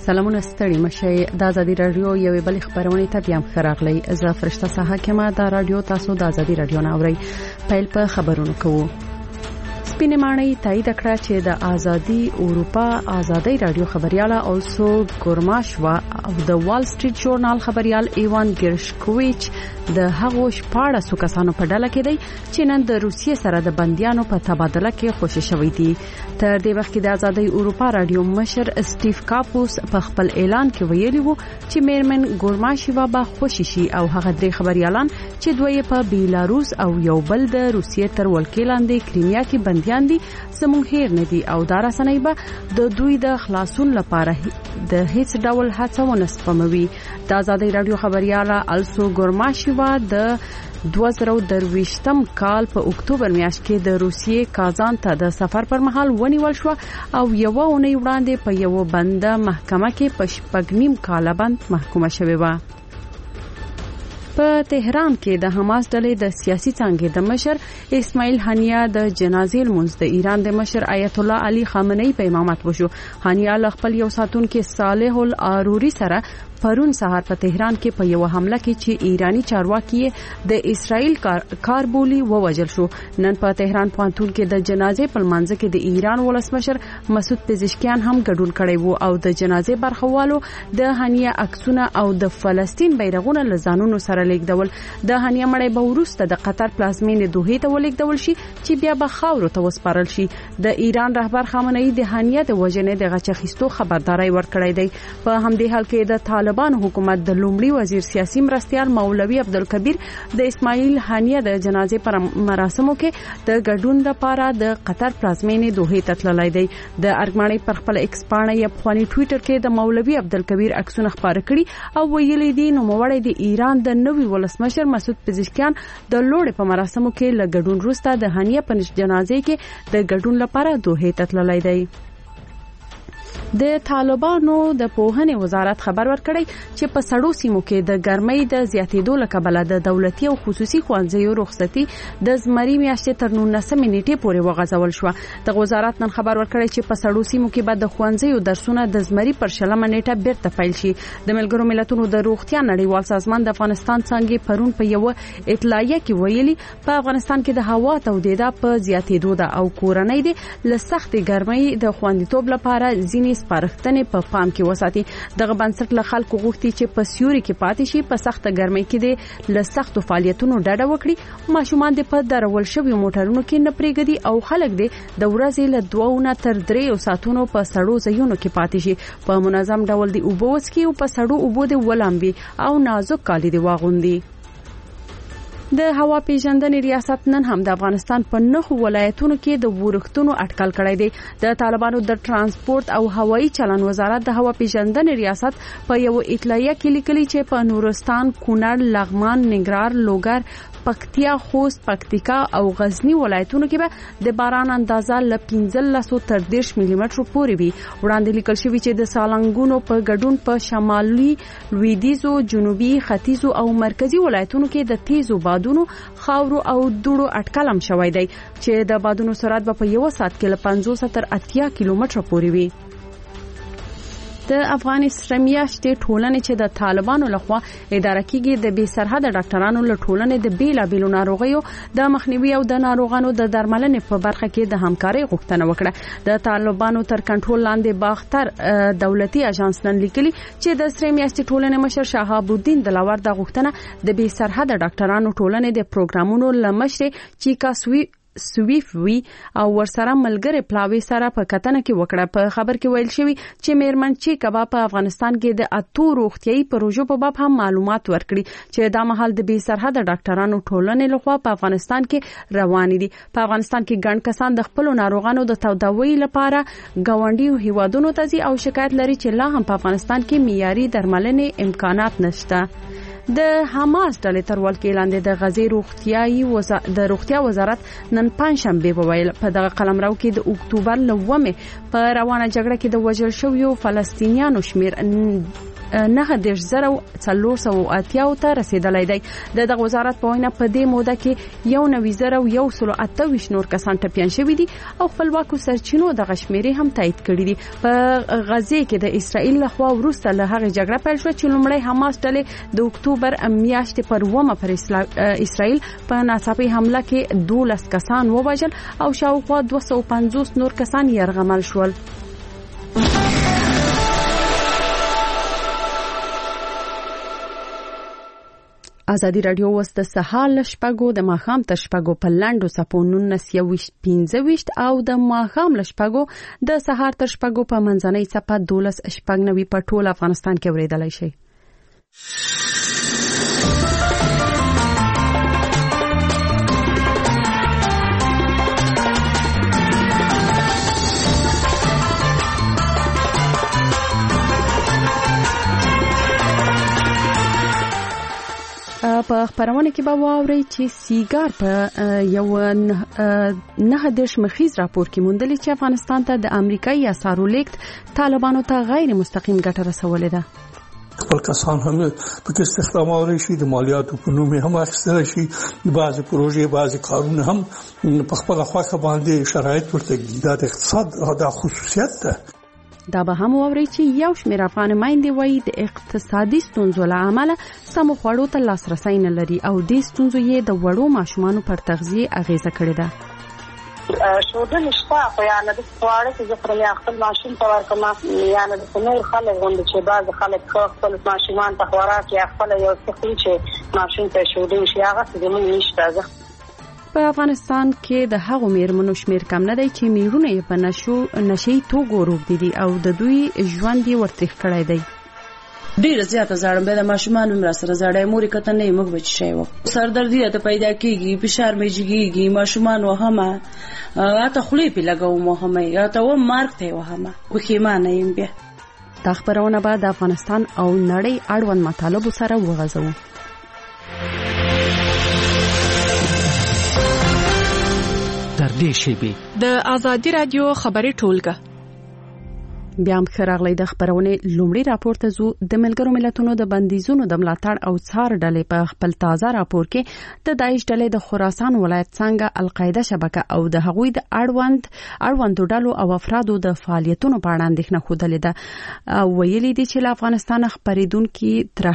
سلامونه ستړي مشي د ازادي رادیو یوې بل خبرونه ته بیا مخراغلی زه فرشته ساحه کما د رادیو تاسو د ازادي رادیو ناوړي پیل په خبرونو کوو. سپینې ماڼۍ تایید کړه چې د ازادي اروپا ازادي رادیو خبرياله اوسو ګورماشوا او د وال سټریټ ژورنال خبريال ایوان ګرشکویچ د هغو شپاړه سو کسانو په ډله کې دی چې نن د روسیې سره د بنديانو په تبادله کې خوشی شوی دي. تر دې وخت کې د ازادي اروپا رادیو مشر سټیف کاپوس په خپل اعلان کې ویلي وو چې میرمن ګورماشوا به خوشی شي او هغه درې خبريالان چې دوی په بیلاروس او یو بل د روسیې تر ولکې لاندې کریمیا کې بنديان دي زموږ هیر نه دي او دا رسنۍ به د دوی د خلاصون لپاره د هیڅ ډول هڅه ونه سپموي. د ازادي رادیو خبرياله السو ګورماشوا د 2023م کال په اکتوبر میاشت کې د روسیې کازان ته د سفر پر مهال ونیول شو او یو اونۍ وړاندې په یو بنده محکمه کې په شپږ کال بند محکومه شوې و. په تهران کې د حماس ډلې د سیاسي څنګه د مشر اسماعیل هنیه د جنازې لمونځ د ایران د مشر آیت الله علي خامنه‌ای په امامت وشو. هنیه خپل یو ساتونکو صالح العاروري سره پرون سهار په تهران کې په یو حمله کې چې ایرانی چارواکي د اسرائیل کاربولي ووجل شو. نن په تهران پوهنتون کې د جنازې په منځ کې د ایران ولسمشر مسعود پزشکیان هم ګډون کړی وو او د جنازې برخوالو د هنیه عکسونه او د فلسطین بیرغونه لزانونو سره لیکدول. د هنیه مړی به ورسته د قطر پلازمینې دوحې ته ولیکدول شي چې بیا به خاورو ته وسپارل شي. د ایران رهبر خامنه‌ای د هنیه د وژنې د غچخیستو خبرداري ورکړی دی. په همدې حال کې د طالبان حکومت د لومړي وزیر سیاسي مرستيال مولوي عبدالکبیر د اسماعیل هنیه د جنازې پر مراسمو کې د ګډون لپاره د قطر پلازمینې دوحې ته تللی دی. د ارګماني پر خپل ایکس پاڼه یا په ټوئیټر کې د مولوي عبدالکبیر عکسونه خپاره کړي او ویلي دي نو موړی د ایران د نوي ولسمشر مسعود پزشکیان د لوړ په مراسمو کې لګډون وروسته د هنیه په جنازې کې د ګډون لپاره دوحې ته تللی دی. د طالبانو د پوهنې وزارت خبر ورکړی چې په سړو سیمو کې د ګرمۍ د زیاتېدو لکبله د دولتي او خصوصي ښوونځیو رخصتي د زمري میاشتې تر 19 نیټې پورې وغځول شو. د وزارت نن خبر ورکړی چې په سړو سیمو کې به د ښوونځیو درسونه د زمري پر 20 نیټه بیرته پیل شي. د ملګرو ملتونو د روغتیا نړیوال سازمان د افغانستان څنګه پرون په یو اطلاعیه کې ویلي په افغانستان کې د هوا تودوخه په زیاتېدو ده او کورنۍ د لسخت ګرمۍ د خوندیتوب لپاره ځینې سپارښتنې په پام کې وساتي. دغه بنسټ له خلکو غوښتي چې په سیوري کې پاتې شي، په سخت ګرمۍ کې د لسختو فعالیتونو ډډه وکړي، ماشومان د په درول شوی موټرونو کې نه پریږدي او خلک د ورځې له 2 تر 3 ساعتونو په سړو ځایونو کې پاتې شي. په منظم ډول د اوبو وڅکي او په سړو اوبو د ولامبي او نازک کالي دی واغوندي. د هوا پیژندنې ریاست نن هم د افغانستان په 9 ولایتونو کې د ورښتونو اټکل کړی دی. د طالبانو د ترانسپورت او هوایي چلن وزارت د هوا پیژندنې ریاست په یو اطلاعیه کې لیکلي چې په نورستان، کونړ، لغمان، ننګرهار، لوګر، پکتیا، خوست، پکتیکا او غزنی ولایتونو کې به د باران اندازه ل 15 تر 10 ملي متر پورې وي. وړاندې لیکل شوی چې د سالنګونو په ګډون په شمالي، لویدیځو، جنوبي، ختیځو او مرکزی ولایتونو کې د تیزو بادونو، خاورو او دوړو اټکل هم شوی دی چې د بادونو سرعت په یو ساعت کې ل 50 تر 80 کیلومتر پورې وي. د افغان اسلامیاشتې ټولنې چې د طالبانو لخوا اداره کیږي د بې سرحده ډاکټرانو له ټولنې د بیلابیلو ناروغیو د مخنیوي او د ناروغانو د درملنې په برخه کې د همکارۍ غوښتنه وکړه. د طالبانو تر کنټرول لاندې باختر دولتي اژانس نن لیکلي چې د اسلامیاشتې ټولنې مشر شهاب الدین دلاور د غوښتنه د بې سرحده ډاکټرانو ټولنې د پروګرامونو لمشر چیکا سویف وی او ورسره ملګری پلاوی سره په کتنه کې وکړه. په خبر کې ویل شوی چې میرمن چیکا په افغانستان کې د اتو روغتيایي پروژو په باب هم معلومات ورکړي چې دا مهال د بې سرحده ډاکټرانو ټولنې لخوا په افغانستان کې روان دي. په افغانستان کې ګڼ کسان د خپل ناروغانو د تداوی لپاره ګاونډي هیوادونو ته ځي او شکایت لري چې لا هم په افغانستان کې معیاري درملنې امکانات نشته. د حماس ډلې تر ولکې لاندې د غزې د روغتیا وزارت نن پنځشنبه وویل په دغه قلمرو کې د اکتوبر 9 په روانه جګړه کې د وژل شویو فلسطینیانو شمیر 9,480 ته رسیدلی دی. د وزارت په وینا په دې موده کې 1,128 نور کسان ټپیان شوي دي او خپلواکو سرچینو د غشمیري هم تایید کړی دي. په غزه کې د اسرائیل لخوا وروسته له هغه جګړه پیل شو چې لومړی حماس ډلې د اکتوبر میاشتې پر 1 پر اسرائیل په ناڅاپي حمله کې 12 کسان ووژل او شاوخوا 250 نور کسان یرغمل شول. ازادي رادیو وس د سهار لشپګو د ماخام تر شپګو په لاندو سپو 1915 او د ماخام لشپګو د سهار تر شپګو په منځنۍ سپه 12 په ټول افغانستان کې اوریدلای شي. په خبرونه کې به واوري چې سیګار په یو 9 مخیز راپور کې موندلې چې افغانستان ته د امریکایي اسعارو لیږد طالبانو ته غیر مستقیم ګټه رسولې ده. خپل کسان هم په استخدامول شي، د مالیاتو په نوم هم اخیستل شي، بعضي پروژې بعضي کارونه هم په خپل خواخه باندې شرایط ورته د اقتصاد د خصوصیت ده. دا به هم ووري چې یو شمېر افغان مایندې وایي د اقتصادي ستونزو له امله سمو خوړو ته لاسرسی نه لري او دې ستونزو یې د وړو ماشومانو پر تغذیه اغیزه کړې ده. شودن شپه په یانه د خواړه چې خپل خپل ماشوم ته ورکوم یانه د نور خلک غوند چې بعض خلک خپل ماشومان ته خوراک یا خپل یو څه چې ماشوم ته شودن شي هغه څه موږ نشته. په افغانستان کې د هغو میرمنو شمیر کم نه دی چې میرونه یې په نشي توګو روږدي دي او د دوی ژوند یې ورتریخ کړی دی. ډیر زیاته زړم به د ماشومان مر سره زړای موري کته نه موږ بچ شي و سردردی ته پیدا کیږي، فشار میږي، ماشومان وهمه اته خلی په لګاو مهمه یا ته و مارک ته وهمه وخیمانه يم به. دا خبرونه به د افغانستان او نړۍ اړوند مطالبه سره وغځو. د ازادي رادیو خبري ټولګه بیا هم خراغلی د خبرونه لومړی راپور ته زو. د ملګرو ملتونو د بندیزونو د ملاتړ او څار ډلې په خپل تازه راپور کې د داعش ډلې د خراسان ولایت څنګه القاعده شبکه او د هغوی د اړوند ډلو او افرادو د فعالیتونو په اړه اندېښنه خوده ده او ویلي دي چې له افغانستان خبرېدونکو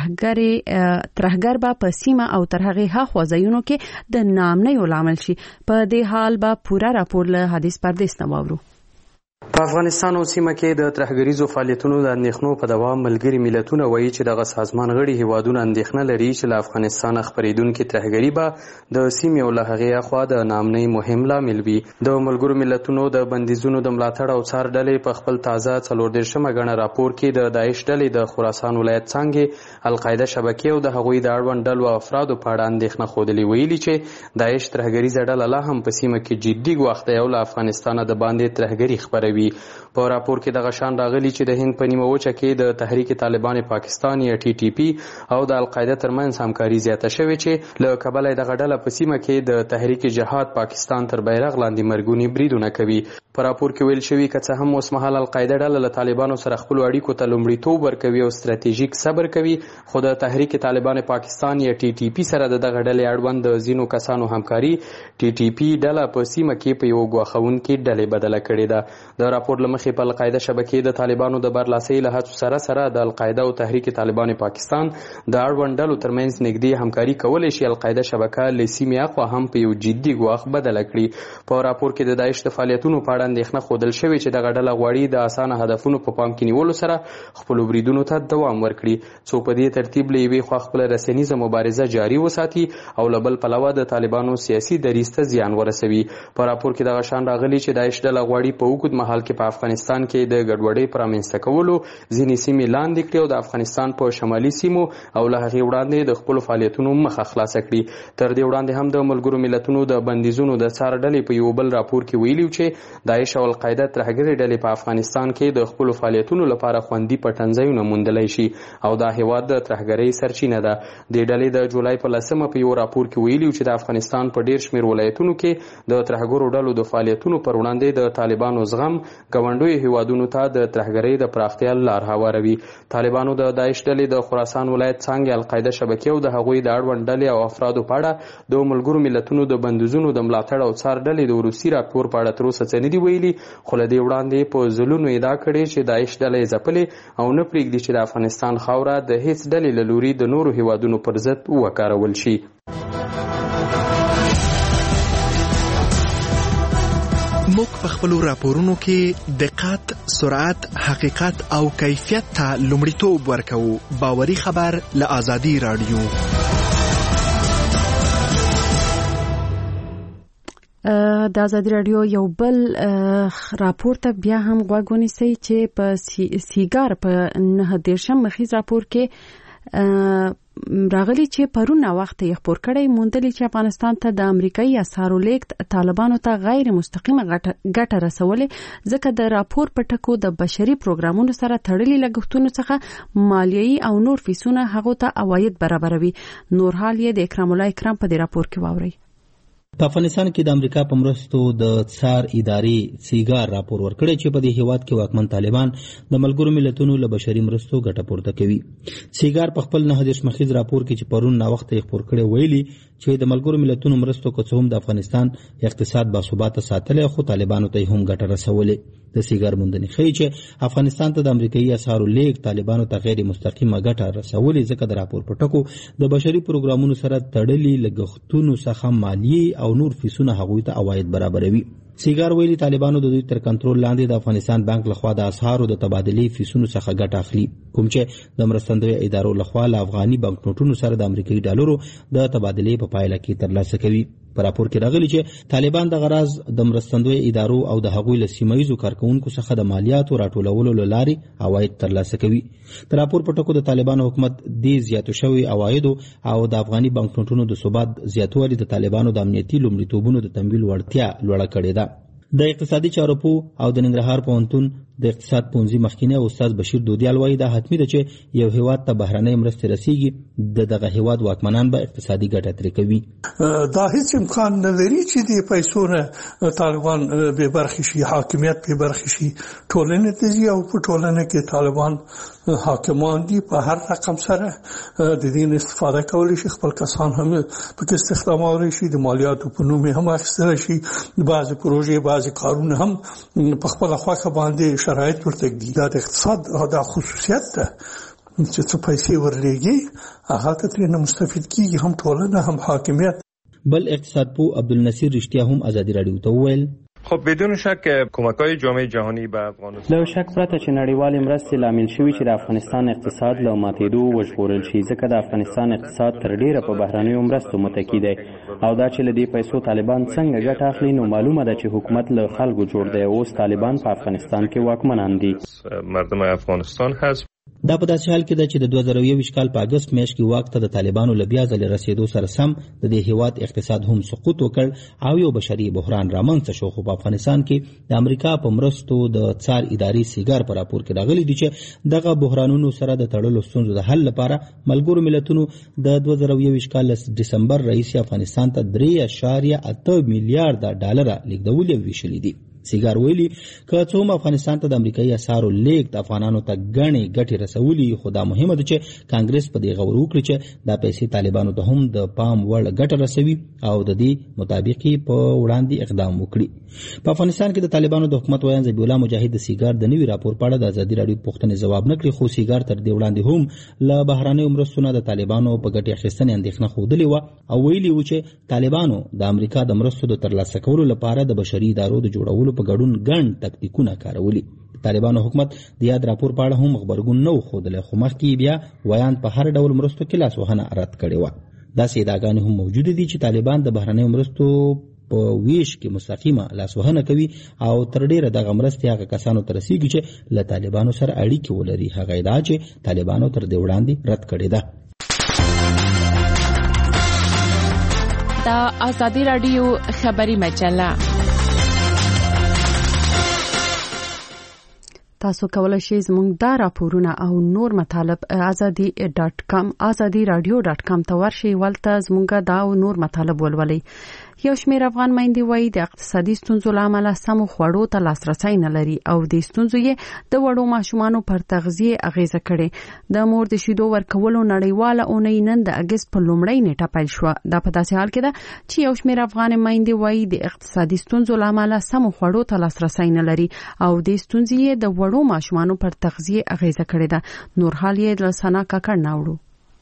ترهګر به په سیمه او تر هغه هاخوا ځایونو کې د نامنیو لامل شي. په دې حال به پوره راپور له حدیث پردیس نه واورو. په افغانستان او سیمه کې د ترهګریزو فعالیتونو د اندېښنو په دوام ملګري ملتونه وایي چې دغه سازمان غړي هیوادونه اندېښنه لري چې له افغانستان خبرېدونکو ترهګري به د سیمې او له هغې اخوا د نامنۍ مهم لامل وي. د ملګرو ملتونو د بندیزونو د ملاتړ او څار ډلې په خپل تازه 14مه غڼه راپور کې د داعش ډلې د خراسان ولایت څنګه القاعده شبکې او د هغوی د اړوند ډلو او افرادو په اړه اندېښنه خوده ویلي چې داعش ترهګریزه ډله لا هم په سیمه کې جدي ګواښ دی او له افغانستان د باندې ترهګري خبروي. په راپور کې دغه شان راغلي چې د هند په نیمه وچه کې د تحریک طالبان پاکستان یا TTP او د القاعده ترمنځ همکاري زیاته شوې چې له کبله دغه ډله په سیمه کې د تحریک جهاد پاکستان تر بیرغ لاندې مرګونی بریدونه کوي. په راپور کې ویل شوی که څه هم اوسمهال القاعده ډله له طالبانو سره خپل اړیکو ته لومړیتوب ورکوي او ستراتیژیک صبر کوي، خو د تحریک طالبان پاکستان یا TTP سره دغه ډلې اړوند د ځینو کسانو همکاري TTP ډله په سیمه کې په یو ګواښونکې ډلې بدله کړې ده. د راپور لمخې په القاعده شبکې د طالبانو د برلاسۍ له هڅو سره د القاعده او تحریک طالبان پاکستان د اړوند ډلو ترمنځ نږدې همکاري کولای شي القاعده شبکه له سیمې اخوا هم په یو جدي ګواښ بدله کړي. په راپور کې د داعش د فعالیتونو په اړه اندېښنه ښودل شوې چې دغه ډله غواړي د اسانه هدفونو په پام کې نیولو سره خپلو بریدونو ته دوام ورکړي، څو په دې ترتیب له یوې خوا خپله رسنیزه مبارزه جاري وساتي او له بل پلوه د طالبانو سیاسي دریځ ته زیان ورسوي. په راپور کې دغه شان راغلي چې داعش ډله غواړي په اوږد مهال کې په افغانستان کې د ګډوډۍ پر رامنځته کولو ځینې سیمې لاندې کړي او د افغانستان په شمالي سیمو او له هغې وړاندې د خپلو فعالیتونو مخه خلاصه کړي. تر دې وړاندې هم د ملګرو ملتونو د بندیزونو د څار ډلې په یو بل راپور کې ویلي چې داعش او القاعده ترهګري ډلې په افغانستان کې د خپل فعالیتونو لپاره خوندي پټنځایونه موندلای شي او دا هیواد د ترهګرۍ سرچینه ده. د ډلې د جولای په 10مه په یو راپور کې ویلي چې د افغانستان په ډیر شمېر ولایتونو کې د ترهګرو ډلو د فعالیتونو پر وړاندې د طالبانو زغم ګاونډیو هیوادونو ته د ترهګرۍ د پراختیا لار هواروي. طالبانو د داعش ډلې د خراسان ولایت څنګه القاعده شبکې او د هغوی د اړوند ډلې او افرادو په اړه د ملګرو ملتونو د بندیزونو د ملاتړ او څار ډلې د روسي راپور په اړه تر اوسه څه نه دي ویلي، خو له دې وړاندې په ځلونو ادعا کړې چې داعش ډلې ځپلې او نه پرېږدي چې د افغانستان خاوره د هیڅ ډلې له لوري د نورو هیوادونو پر ضد وکارول شي. موږ په خپلو راپورونو کې دقت، سرعت، حقیقت او کیفیت ته لومړیتوب ورکوو. باوري خبر له آزادي رادیو. د آزادي رادیو یو بل راپور ته بیا هم غوږ ونیسئ چې په سیګار په 9 مخیز راپور کې راغلی چې پرون وخت یې خبر کړی موندلی چې افغانستان ته د امریکایي اسعارو لیږد طالبانو ته غیر مستقیمه ګټه رسولې، ځکه د راپور په ټکو د بشري پروګرامونو سره تړلي لګښتونو څخه مالیوي او نور فیسونه هغو ته عواید برابروي. نور حال یې د اکرام الله اکرام په دې راپور کې واورئ. په افغانستان کې د امریکا په مرستو د څار ادارې سیګار راپور ورکړی چې په دې هیواد کې واکمن طالبان د ملګرو ملتونو له بشري مرستو ګټه پورته کوي. سیګار په خپل 9 مخیز راپور کې چې پرون وخت یې خبر کړی ویلي چې د ملګرو ملتونو مرستو که څه هم د افغانستان اقتصاد باثباته ساتلی، خو طالبانو ته هم ګټه رسولې. د سیګار موندنې ښیي چې افغانستان ته د امریکایي اسعارو لیږد طالبانو ته غیر مستقیمه ګټه رسولې، ځکه د راپور په ټکو د بشري پروګرامونو سره تړلي لګښتونو څخه مالیې او نور فیسونه هغوی ته عواید برابروي. سیګار ویلي طالبانو د دوی تر کنټرول لاندې د افغانستان بانک لخوا د اسعارو د تبادلې فیسونو څخه ګټه اخلي، کوم چې د مرستندویه ادارو لخوا له افغاني بانکنوټونو سره د امریکایي ډالرو د تبادلې په پایله کې ترلاسه کوي. په راپور کې راغلی چې طالبان د غراض د مرستندویه ادارو او د هغوی له سیمایزو کارکونکو څخه د مالیاتو راټولولو له لارې عواید ترلاسه کوي. د راپور په ټکو د طالبانو حکومت د زیاتو شوي عوایدو او د افغاني بانکنوټونو د ثبات زیاتوالي د طالبانو د امنیتي لومړیتوبونو د تمویل وړتیا لوړه کړې ده. د اقتصادي چارو پوه او د ننګرهار پوهنتون د اقتصاد پوهنځي مخکینی استاد بشیر دودیال وایي دا حتمي ده چې یو هیواد ته بهرنۍ مرستې رسیږي، دغه هیواد واکمنان به اقتصادي ګټه ترې کوي. دا هیڅ امکان نه لري چې د پیسو نه طالبان بې برخې شي، حاکمیت بې برخې شي. ټولنې ته ځي او په ټولنه کې طالبان حاکمان دي، په هر رقم سره د دې استفاده کولی شي، خپل کسان هم پکې استخدامولی شي، د مالیاتو په نوم هم اخیستلی شي، بعضې پروژې بعضې کارونه هم په خپله خوښه باندې شرایط ورته ږدي. دا د اقتصاد دا خصوصیت ده چې څه پیسې ورلېږي هغه ته ترېنه مستفید کېږي، هم ټولنه هم حاکمیت. بل اقتصاد پوه عبدالنصیر رښتیا هم آزادي راډیو ته وویل خب بدون شک کمک‌های جامعه جهانی به افغانستان له شک پرته چې نړیوالې مرستې لامل شوي چې د افغانستان اقتصاد له ماتېدو وژغورل شي، ځکه د افغانستان اقتصاد تر ډیره په بهرنیو مرستو متکی دی او دا چې له دې پیسو طالبان څنګه ګټه اخلي، نو معلومه ده چې حکومت له خلکو جوړ دی. اوس طالبان په افغانستان کې واکمنان دي. مردم افغانستان هست. دا په داسې حال کې ده چې د 2021 کال په اگست میاشت کې واک ته د طالبانو له بیا ځلې رسېدو سره سم د دې هیواد اقتصاد هم سقوط وکړ او یو بشري بحران رامنځته شو. خو په افغانستان کې د امریکا په مرستو د څار ادارې سیګار په راپور کې راغلی دي چې دغه بحرانونو سره د تړلو ستونزو د حل لپاره ملګرو ملتونو د 2021 کال ډسمبر راهیسې افغانستان ته 3.8 میلیارډ ډالر لیږدول او ویشلي دي. سیګار ویلي که څه هم افغانستان ته د امریکایي اسعارو لیږد افغانانو ته ګڼې ګټې رسولي، خو دا مهمه ده چې کانګرس په دې غور وکړي چې دا پیسې طالبانو ته هم د پام وړ ګټه رسوي او د دې مطابق په وړاندې اقدام وکړي. په افغانستان کې د طالبانو د حکومت ویاند ذبیح الله مجاهد د سیګار د نوي راپور په اړه د آزادي راډیو پوښتنې ځواب نه کړي، خو سیګار تر دې وړاندې هم له بهرنیو مرستو نه د طالبانو په ګټې اخیستنې اندېښنه ښودلې وه او ویلي وو چې طالبانو د امریکا د مرستو د ترلاسه کولو لپاره د بشري ادارو د جوړولو په ګډون ګڼ تکتیکونه کارولي. طالبانو حکومت د یاد راپور په اړه هم خبرګون نه و ښودلی، خو مخکې بیا ویاند په هر ډول مرستو کې لاسوهنه رد کړې وه. داسې ادعاګانې هم موجودې دي چې طالبان د بهرنیو مرستو په ویش کې مستقیمه لاسوهنه کوي او تر ډیره دغه مرستې هغه کسانو ته رسیږي چې له طالبانو سره اړیکې ولري. هغه ادعا چې طالبانو تر دې وړاندې رد کړې ده. د آزادي راډیو خبري مجله تاسو کولای شئ زموږ دا راپورونه او نور مطالب azadi.radio.com ته ورشئ ولته زموږ دا او نور مطالب ولولئ. یو شمېر افغان میندې وایي د اقتصادي ستونزو له امله سمو خوړو ته لاسرسی نه لري او د ستونزو یې د وړو ماشومانو پر تغذیه اغیزه کړې. د مور د شیدو ورکولو نړیواله اونۍ نن د اګست په لومړۍ نیټه پیل شوه. دا په داسې حال کې ده چې یو شمېر افغان میندې وایي د اقتصادي ستونزو له امله سمو خوړو ته لاسرسی نه لري او د ستونزې یې د وړو ماشومانو پر تغذیه اغیزه کړې ده. نور حال یې له سنا کاکړ ناوړو.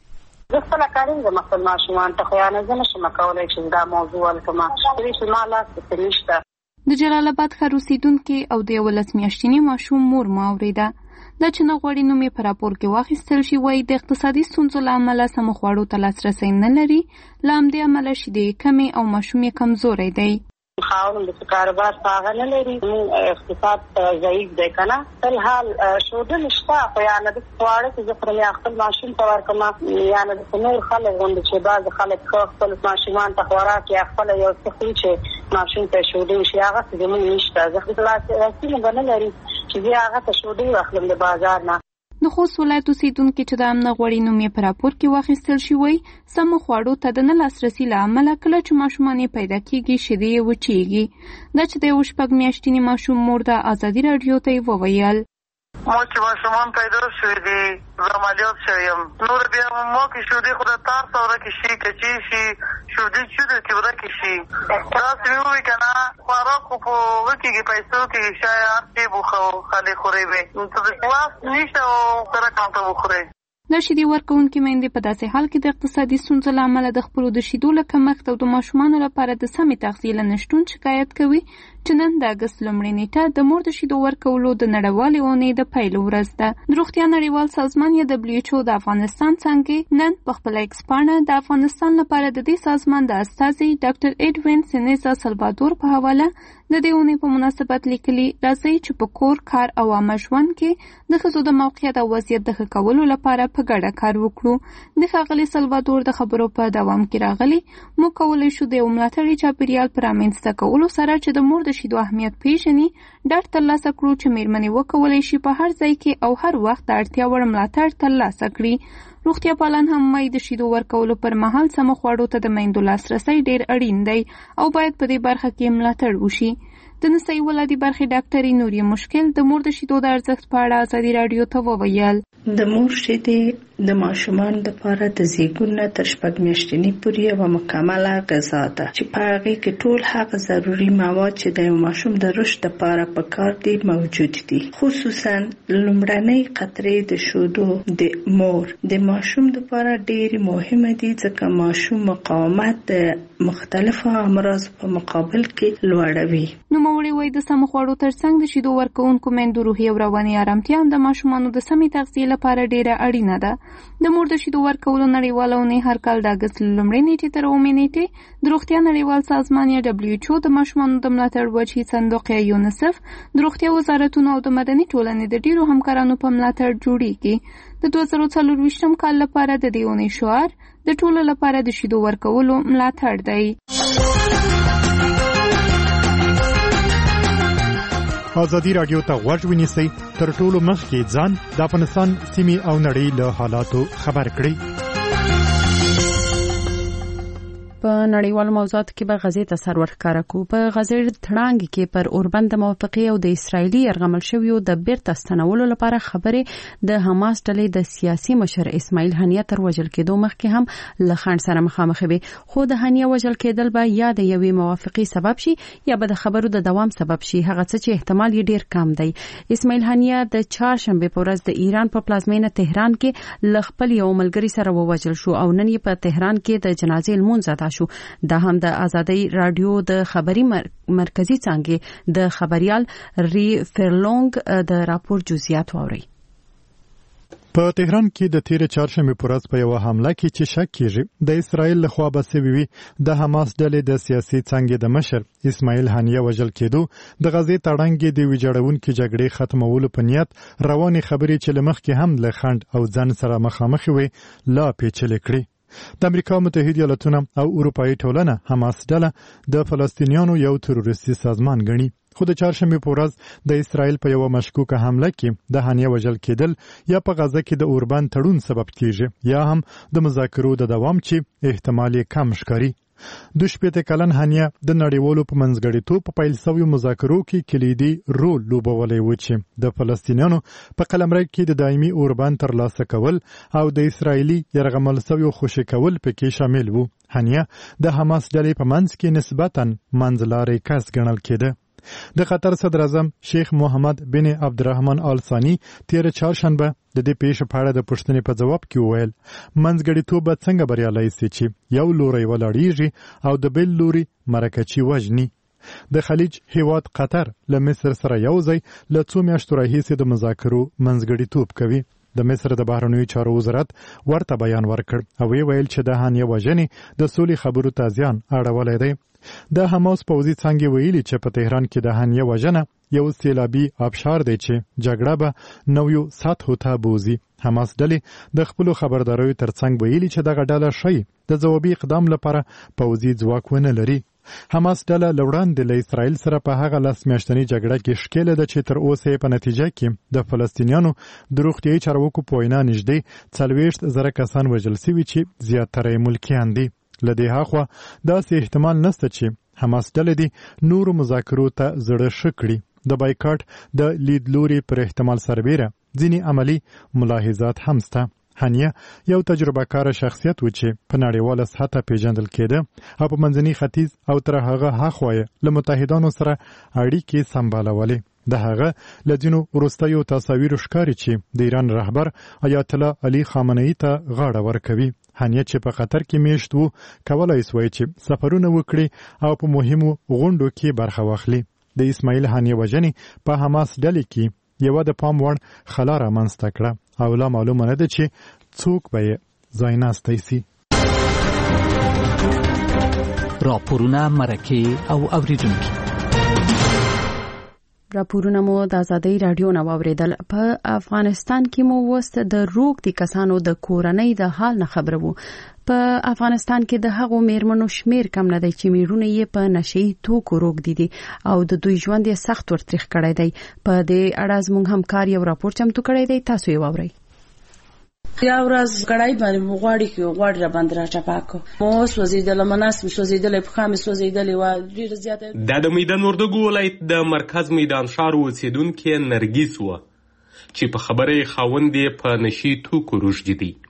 زه خپل کارین د خپل ماشومان ته خو یا نه نشم کولای چې دا موضوع ولکم چې مالا څه نشته. د جلال آباد ښار اوسیدونکو او د 11 میاشتني ماشوم مور ما اوریده دا چې نه غوړي نو می پر راپور کې واخیستل شي وای د اقتصادي ستونزو له امله سم خوړو ته لاسرسی نه لري لام دې عمله شیدې کمی او ماشوم یې کمزورې دی. خاون د کاروبار څنګه نه لري اقتصاد ضعیف دی کنه تل حال شوده نشته خو یا نه د خواړه چې خپل خپل ماشوم ته ورکم یا نه د نور خلک غوند چې باز خلک خپل ماشومان ته خوراک یا خپل یو څه چې ماشوم ته شوده شي هغه څه زموږ نشته ځکه چې موږ نه لري چې هغه ته شوده واخلم د بازار نه. د خوست ولایت اوسیدونکو چې د امنه غوړي نوم یې پر راپور کې واخیستل شي وای سم خوړو ته د نه لاسرسي له امله کله چې ماشومان پیدا کیږي شیدې وچیږي. دا چې د یو شپږ میاشتني ماشوم مور د ازادي رادیو ته وویل مو چې ماشومان پیدا شوي دي عملیات شویم نور بیا مو کې شودي خو د تار سره کې شي کچي شي شودي چې د کیوره کې شي تاسو وی کنه خوراک په وکیږي پیسو کې شاید چې بوخو خالي خوري وي نو څه واس نشته او سره کوم ته وخوري. د شیدې ورکوونکې میندې په داسې حال کې د اقتصادي ستونزو له امله د خپلو د شیدو له کمښت او د ماشومانو لپاره د سمې تغذیې له نشتون شکایت کوي چې نن د اګست لومړۍ نیټه د مور د شیدو ورکولو د نړیوالې اونۍ د پیل ورځ ده. د روغتیا نړیوال سازمان یا WHO د افغانستان څنګه نن په خپل ایکس پاڼه د افغانستان لپاره د دې سازمان د استازي ډاکټر ایډوین سینیزا سلوادور په حواله د دې اونۍ په مناسبت لیکلي راځي چې په کور کار او عامه ژوند کې د ښځو د موقعیت او وضعیت د ښه کولو لپاره په ګډه کار وکړو. د ښاغلي سلوادور د خبرو په دوام کې راغلي موږ کولی شو د یو ملاتړي چاپیریال په رامنځته کولو سره چې د مور د شیدو اهمیت پیژني ډاډ ترلاسه کړو چې میرمنې وکولی شي په هر ځای کې او هر وخت د اړتیا وړ ملاتړ ترلاسه کړي. روغتیا پالان هم وايي د شیدو ورکولو پر مهال سم خوړو ته د میندو لاسرسی ډیر اړین دی او باید په دې برخه کې ملاتړ وشي. د نسایي ولادي برخې ډاکټري نوري مشکل د مور د شیدو د ارزښت په اړه ازادي رادیو ته وویل د مور شیدې د ماشومانو لپاره د زیږون نه تر 6 میاشتنې پورې یوه مکمله غذا ده چې په هغې کې ټول هغه ضروري مواد چې د یو ماشوم د رشد لپاره پکار دي موجود دي. خصوصا لومړنۍ قطرې د شیدو د مور د ماشوم لپاره ډېرې مهمه دي ځکه ماشوم مقاومت د مختلفو امراض په مقابل کې لوړوي. نوموړي وایي د سم خوړو ترڅنګ د شیدو ورکوونکو میندو روحي او رواني ارامتیا هم د ماشومانو د سمې تغذیې لپاره ډېره اړینه ده. د مور د شیدو ورکولو نړیواله اونۍ هر کال د اګست لومړۍ نیټې تر 9 نیټې د روغتیا نړیوال سازمان یا WHO د ماشومانو د ملاتړ وجهي صندوق یا یونیسف د روغتیا وزارتونو او د مدني ټولنې د ډیرو همکارانو په ملاتړ جوړیږي. د 2024 کال لپاره د دې اونۍ شعار د ټولو لپاره د شیدو ورکولو ملاتړ دی. ازادي رادیو ته غوږ ونیسئ تر ټولو مخکې ځان د افغانستان سیمې او نړۍ له حالاتو خبر کړئ. په نړیوالو موضوعاتو کې به غزې ته سر ورښکاره کوو. په غزې تړانګ کې پر اوربند موافقې او د اسرایلی یرغمل شویو د بیرته ستنولو لپاره خبرې د حماس ډلې د سیاسي مشر اسماعیل هنیه تر وژل کېدو مخکې هم له خنډ سره مخامخ وي. خو د هنیه وژل کېدل به یا د یوې موافقې سبب شي یا به د خبرو د دوام سبب شي، هغه څه چې احتمال یې ډیر کم دی. اسماعیل هنیه د چهارشنبه په ورځ د ایران په پلازمینه تهران کې ل خپل یو ملګری سره ووژل شو او نن یې په تهران کې د جنازې لمونځ ادا شو. دا هم د ازادي رادیو د خبري مرکزی څنګه د خبريال ری فرلونګ د راپور جزئیات ووري. په تهران کې د تیر چهارشنبه په ورځ په یو حمله کې چې شک کیږي د اسرایل لخوا به سوي د حماس ډلې د سیاسي څنګه د مشر اسماعیل هنیه وژل کېدو د غزې تړانګ د ویجاړونکو جګړې ختمولو په نیت رواني خبرې چې لمخ کې هم له خند او ځن سره مخامخ وي لا پیچلې کړې. د امریکا متحده ایالاتونه او اروپאי ټولنه حماس ډله د فلسطینیانو یو تروریستي سازمان ګڼي، خو د چهارشنبې په ورځ د اسرائیل په یوه مشکوکه حمله کې د هانیه وژل کېدل یا په غزه کې د اوربند تړون سبب کیږي یا هم د مذاکرو د دوام چې احتمال یې کم ښکاري. 2 کلن هانیه د نړیوالو په منځګړیتوب په پیل شویو مذاکرو کې کلیدي رول لوبولی و چې د فلسطینیانو په قلمرو کې د دایمي اوربند ترلاسه کول او د اسرائیلي یرغمل شویو خوشي کول پکې شامل وو. هانیه د حماس ډلې په منځ کې نسبتاً منځلاری کس ګڼل کېده. د قطر صدر اعظم شیخ محمد بن عبدالرحمن آل ثانی تیر چهارشنبه د دې پیښې په اړه د پوښتنې په جواب کې وویل منځګړیتوب به څنګه بریالی سي چې یو لوری ولاړیږي او د بل لوري مرکچي وژني. د خلیج هیواد قطر له مصر سره یو ځای له 2 میاشتو راهیسې د مذاکرو منځګړیتوب کوي. د مصر د بهرنیو چارو وزارت ورته بیان ورکړ او ویل چې د هانیه وژنې د سولې خبرو ته زیان اړولی دی. د حماس پوځي څانګې ویلي چې په تهران کې د هانیه وژنه یو سیلابي ابشار دی چې جګړه به نویو سطحو ته بوزي. حماس ډلې د خپلو خبرداریو ترڅنګ ویلي چې دغه ډله ښایي د ځوابي اقدام لپاره پوځي ځواک ونه لري. حماس ډله له وړاندې له اسرائیل سره په هغه 10 میاشتنۍ جګړه کې ښکېله ده چې تر اوسه په نتیجه کې د فلسطینیانو د روغتیایي چارواکو په وینا نږدې 40,000 کسان وژل شوي چې زیاتره یې ملکیان دي. له دې هاخوا داسې احتمال نشته چې حماس ډله دې نورو مذاکرو ته زړه ښه کړي. د بایکاټ د لیدلوري پر احتمال سربیره ځینې عملی ملاحظات هم شته. هانیه یو تجربه کار شخصیت و چې په نړیواله سطحه پیژندل کېده او په منځني ختیځ او تر هغه هاخوا له متحدانو سره اړیکې سمبالولې. د هغه له ځینو وروستیو تصاویرو ښکاري چې د ایران رهبر آیت الله علي خامنه‌ای ته غاړه ورکوي. هانیه چې په قطر کې میشت وو کولای سوی چې سفرونه وکړي او په مهمو غونډو کې برخه واخلي. د اسماعیل هانیه وژنې په حماس ډلې کې یوه د پام وړ خلا رامنځته کړه او لا معلومه نه ده چې څوک به یې ځایناستی سي. راپورونه، مرکې او اوریدونکي راپورونه مو د آزادۍ رادیو نه واوریدل. په افغانستان کې مو وست د روغ دي کسانو د کورنۍ د حال نه خبره وو. په افغانستان کې د هغو میرمنو شمیر کم نه دی چې میرونه یې په نشئی توکو روغ دي او د دوی ژوند یې سخت ورتریخ کړی دی. په دې اړه زموږ همکار یو راپور چمتو کړی دی، تاسو یې واورئ. یا ورځ کړای باندې غواړي را باندې را چپاکو مو سوځیدل مناس سوځیدل په خامې سوځیدل و ډیر زیاته. د میدان وردګو ولایت د مرکز میدان ښار اوسیدونکو نرګس و چې په خبره خاوندې په نشي توکو روږدي دي.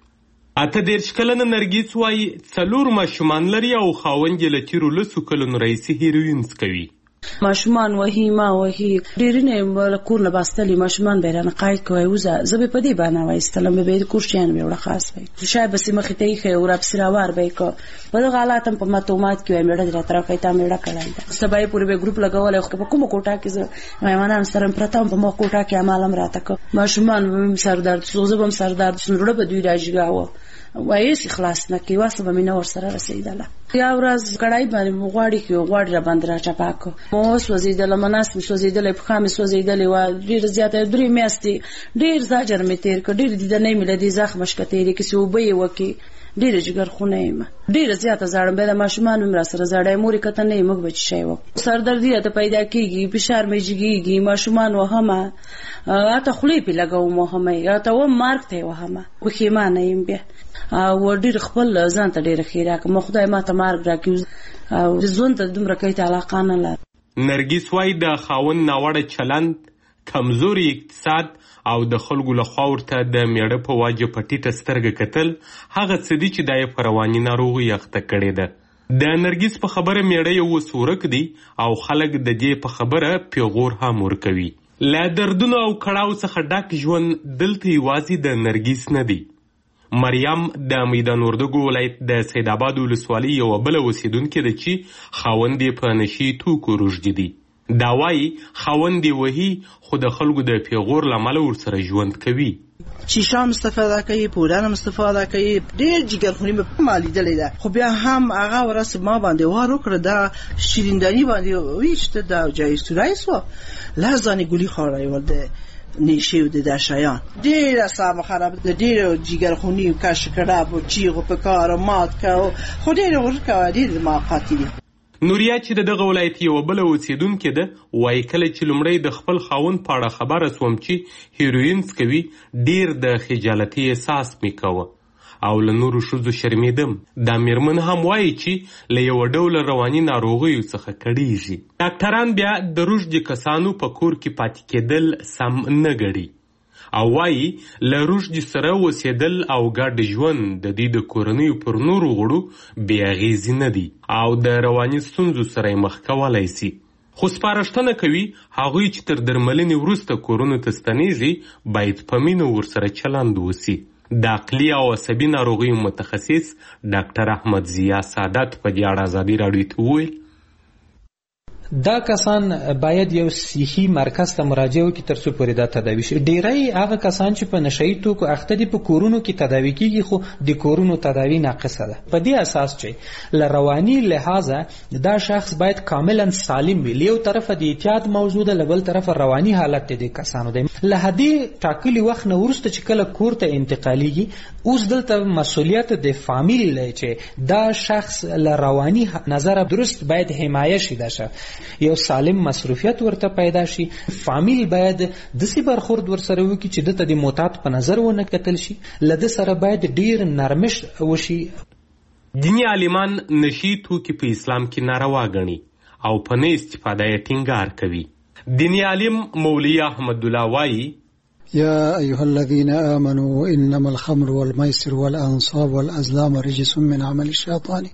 18 کلنه نرګس وای 4 ماشومان لري او خاوند یې له تیرو 10 کلونو راهیسې هیروین څکوي. ماشومان وهي ما وهي ډیرونه کورنه باستلي ماشومان بیرانه قاید کوي وزه زبې په دې باندې وایستلم به د کورشیان به وړه خاص وي شاید بس مخې ته یې او راب سراوار به کو په دغه حالاتم په معلومات کې مېړه درته راکې تا مېړه کړای سبای پورې به ګروپ لګول خو په کومه کوټه کې مېمانان سره پرتم په مخ کوټه کې عملم راته کو ماشومان سردار سوزبم سردار شنوړه به دوی راځګاو وایس خلاص نه کی واسه به مینه ور سره رسیدله. یا ورځ کړای باندې غواړي را باندې را چپاکو مو سوځیدل مناس سوځیدل په خامې سوځیدل و ډیر زیاته 3 میاشتې ډیر زاجر می تیر ک ډیر د نه ملدي زخم مشکته کې سوبې وکي ډیر جګر خونه ما ډیر زیاته زړم به د ماشومان مر سره زړای موري کته نه مګ بچ شي و سردردی ته پیدا کیږي فشار میږي ماشومان وهمه اته خلی په لګاو مهمه یا ته و مارک ته وهمه وخیمانه يم بیا او ډیر خپل ځان ته ډیر خیره کوم خدای ما ته مارک راکې او ځون ته دومره کوي علاقه نه لري. نرګس وای د خاون ناوړه چلند کمزوري اقتصاد او د خلکو له خوا ورته د میړه په واجه پټیټه سترګه کتل هغه څه دي چې د رواني ناروغي اخته کړې ده. د نرګس په خبره میړه یو سورک دی او خلک د دې په خبره پیغور هم ورکوي. لا دردونو او کړهو څخه ډک ژوند دلته یوازې د نرګس نه دی. مریم د میدان وردګو ولایت د سید آباد ولسوالۍ یو بل اوسیدونکې ده چې خاوند یې په نشي توکو روږدي دي. دا وایي خاوند یې وهي خو د خلکو د پیغور له امله ورسره ژوند کوي. شیشه هم استفاده کوي، پودر هم استفاده کوي، ډېر جګرخوني مې ما لیدلی ده. خو بیا هم هغه ورځ ما باندې وار وکړه د شیرینداني باندې ویشته د جایستورای سو لازانې ګلي خوړی ول د نشي د شایان ډیر اصحاب خراب د ډیر جګرخونی کش کړه او چیغو په کار مات کاو خو ډیر ورکا ډیر ما قاتلی نوریا چې دغه ولایت یو بل اوسیدونکو ده وای کله چې لمړی د خپل خاون پاړه خبره سوم چې هیروین سکوي ډیر د خجالتي احساس میکاوه او له نورو ښځو شرمېدم. دا میرمن هم وایي چې له یوه ډوله رواني ناروغیو څخه کړېږي. ډاکټران بیا د روږدي کسانو په کور کې پاتې کېدل سم نه ګڼي او وایي له روږدي سره اوسېدل او ګډ ژوند د دوی د کورنیو پر نورو غړو بې اغېزې نه دي او د رواني ستونزو سره یې مخ کولی سي. خو سپارښتنه کوي هغوی چې تر درملنې وروسته کورونو ته ستنېږي باید په مینه ورسره چلند وسي. د عقلي او عصبي ناروغیو متخصص ډاکټر احمد ضیا سعادت په دې اړه ازادي راډیو ته وویل دا کسان باید یو صحي مرکز ته مراجعه وکړي ترڅو پورې دا تداوي شي. ډیری هغه کسان چې په نشهیي توکو اخته دي په کورونو کې تداوي کیږي خو د کورونو تداوي ناقصه ده. په دې اساس چې له رواني لحاظه دا شخص باید کاملا سالم وي. له یو طرفه د اعتیاد موجوده له بل طرفه رواني حالت د کسانو دی. له هدې ټاکلي وخت نه وروسته چې کله کور ته انتقالیږي اوس دلته مسؤلیت د فامیل دی چې دا شخص له رواني نظره درست باید حمایه شي. دا شخص یو سالم مصروفیت ورته پیدا شي. فامیل باید داسې برخورد ورسره وکړي چې دته د معتاد په نظر ونه کتل شي. له ده سره باید ډیر نرمش وشي. دیني عالمان نشي توکي په اسلام کې ناروا ګڼي او په نه استفاده یې ټینګار کوي. دیني عالم مولوي احمد الله وایي يا أيها الذين آمنوا إنما الخمر والميسر والأنصاب والأزلام رجس من عمل الشيطان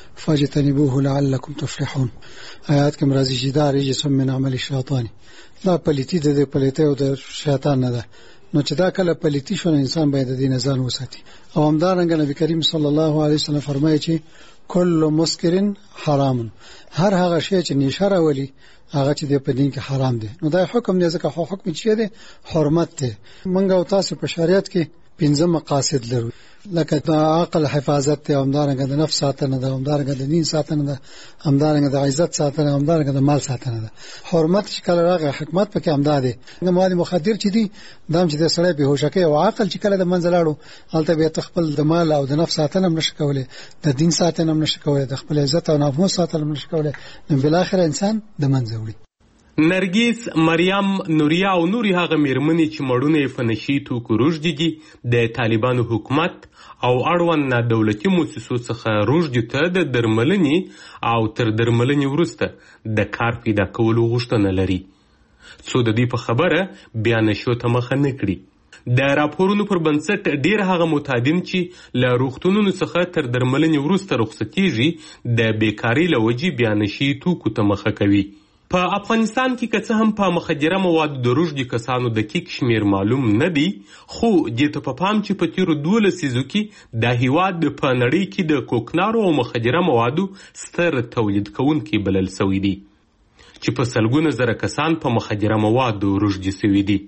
فاجتنبوه لعلكم تفلحون. آیات کې مرضی چې دا رجس من عمل الشیطان دا پلیتی د پلیته او د شیطان نه ده. نو چې دا کله پلیتی شو انسان باید د دې ځان وساتي. او همدارنګه نبی کریم صلی الله علیه وسلم فرمایي چې کل مسکر حرام. هر هغه شی چې نشه راولي هغه چې د په دین کې حرام دی. نو دا حکم دی ځکه حکم چې دی حرمت دی. منګه او تاسو په شریعت کې 5 مقاصد لرو لکه د عقل حفاظت ته، همدارنګه د نفس ساتنه ده، همدارنګه د دین ساتنه ده، همدارنګه د عزت ساتنه، همدارنګه د مال ساتنه ده. حرمت چې کله راغی حکمت پکې همدا دی. د مال مخدر چې دي دام چې د سړی به هوشکه او عقل چې کله د منځلاړو هلته به تخپل د مال او د نفس ساتنه نشي کولای، د دین ساتنه نشي کولای، د خپل عزت او ناموس ساتنه نشي کولای، نو بل اخر انسان د منځ وړي. نرګیس، مریم، نوریا او نوري هغه میرمنې چې مړونه یې په نشي توکو روږدي دي د طالبانو حکومت او اړوند نه دولتي موسسو څخه روږدي ته د درملنې او تر درملنې وروسته د کار پیدا کولو غوښتنه لري څو د دې په خبره بیا نشو ته مخه نه کړي. د راپورونو پر بنسټ ډیر هغه متادین چې له روغتونونو څخه تر درملنې وروسته رخصتیږي د بیکاري له وجې بیا نشي توکو ته مخه کوي. په افغانستان کې که څه هم په مخدره موادو د روږدي کسانو دقیق شمیر معلوم نه دی، خو دې ته په پام چې په تیرو 12 لسیزو کې د هیواد په نړۍ کې د کوکنارو او مخدره موادو ستر تولید کوونکي بلل سوي دي چې په سلګونه زره کسان په مخدره موادو روږدي سوي دي.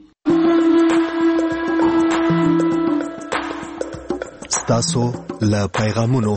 ستاسو له پیغامونو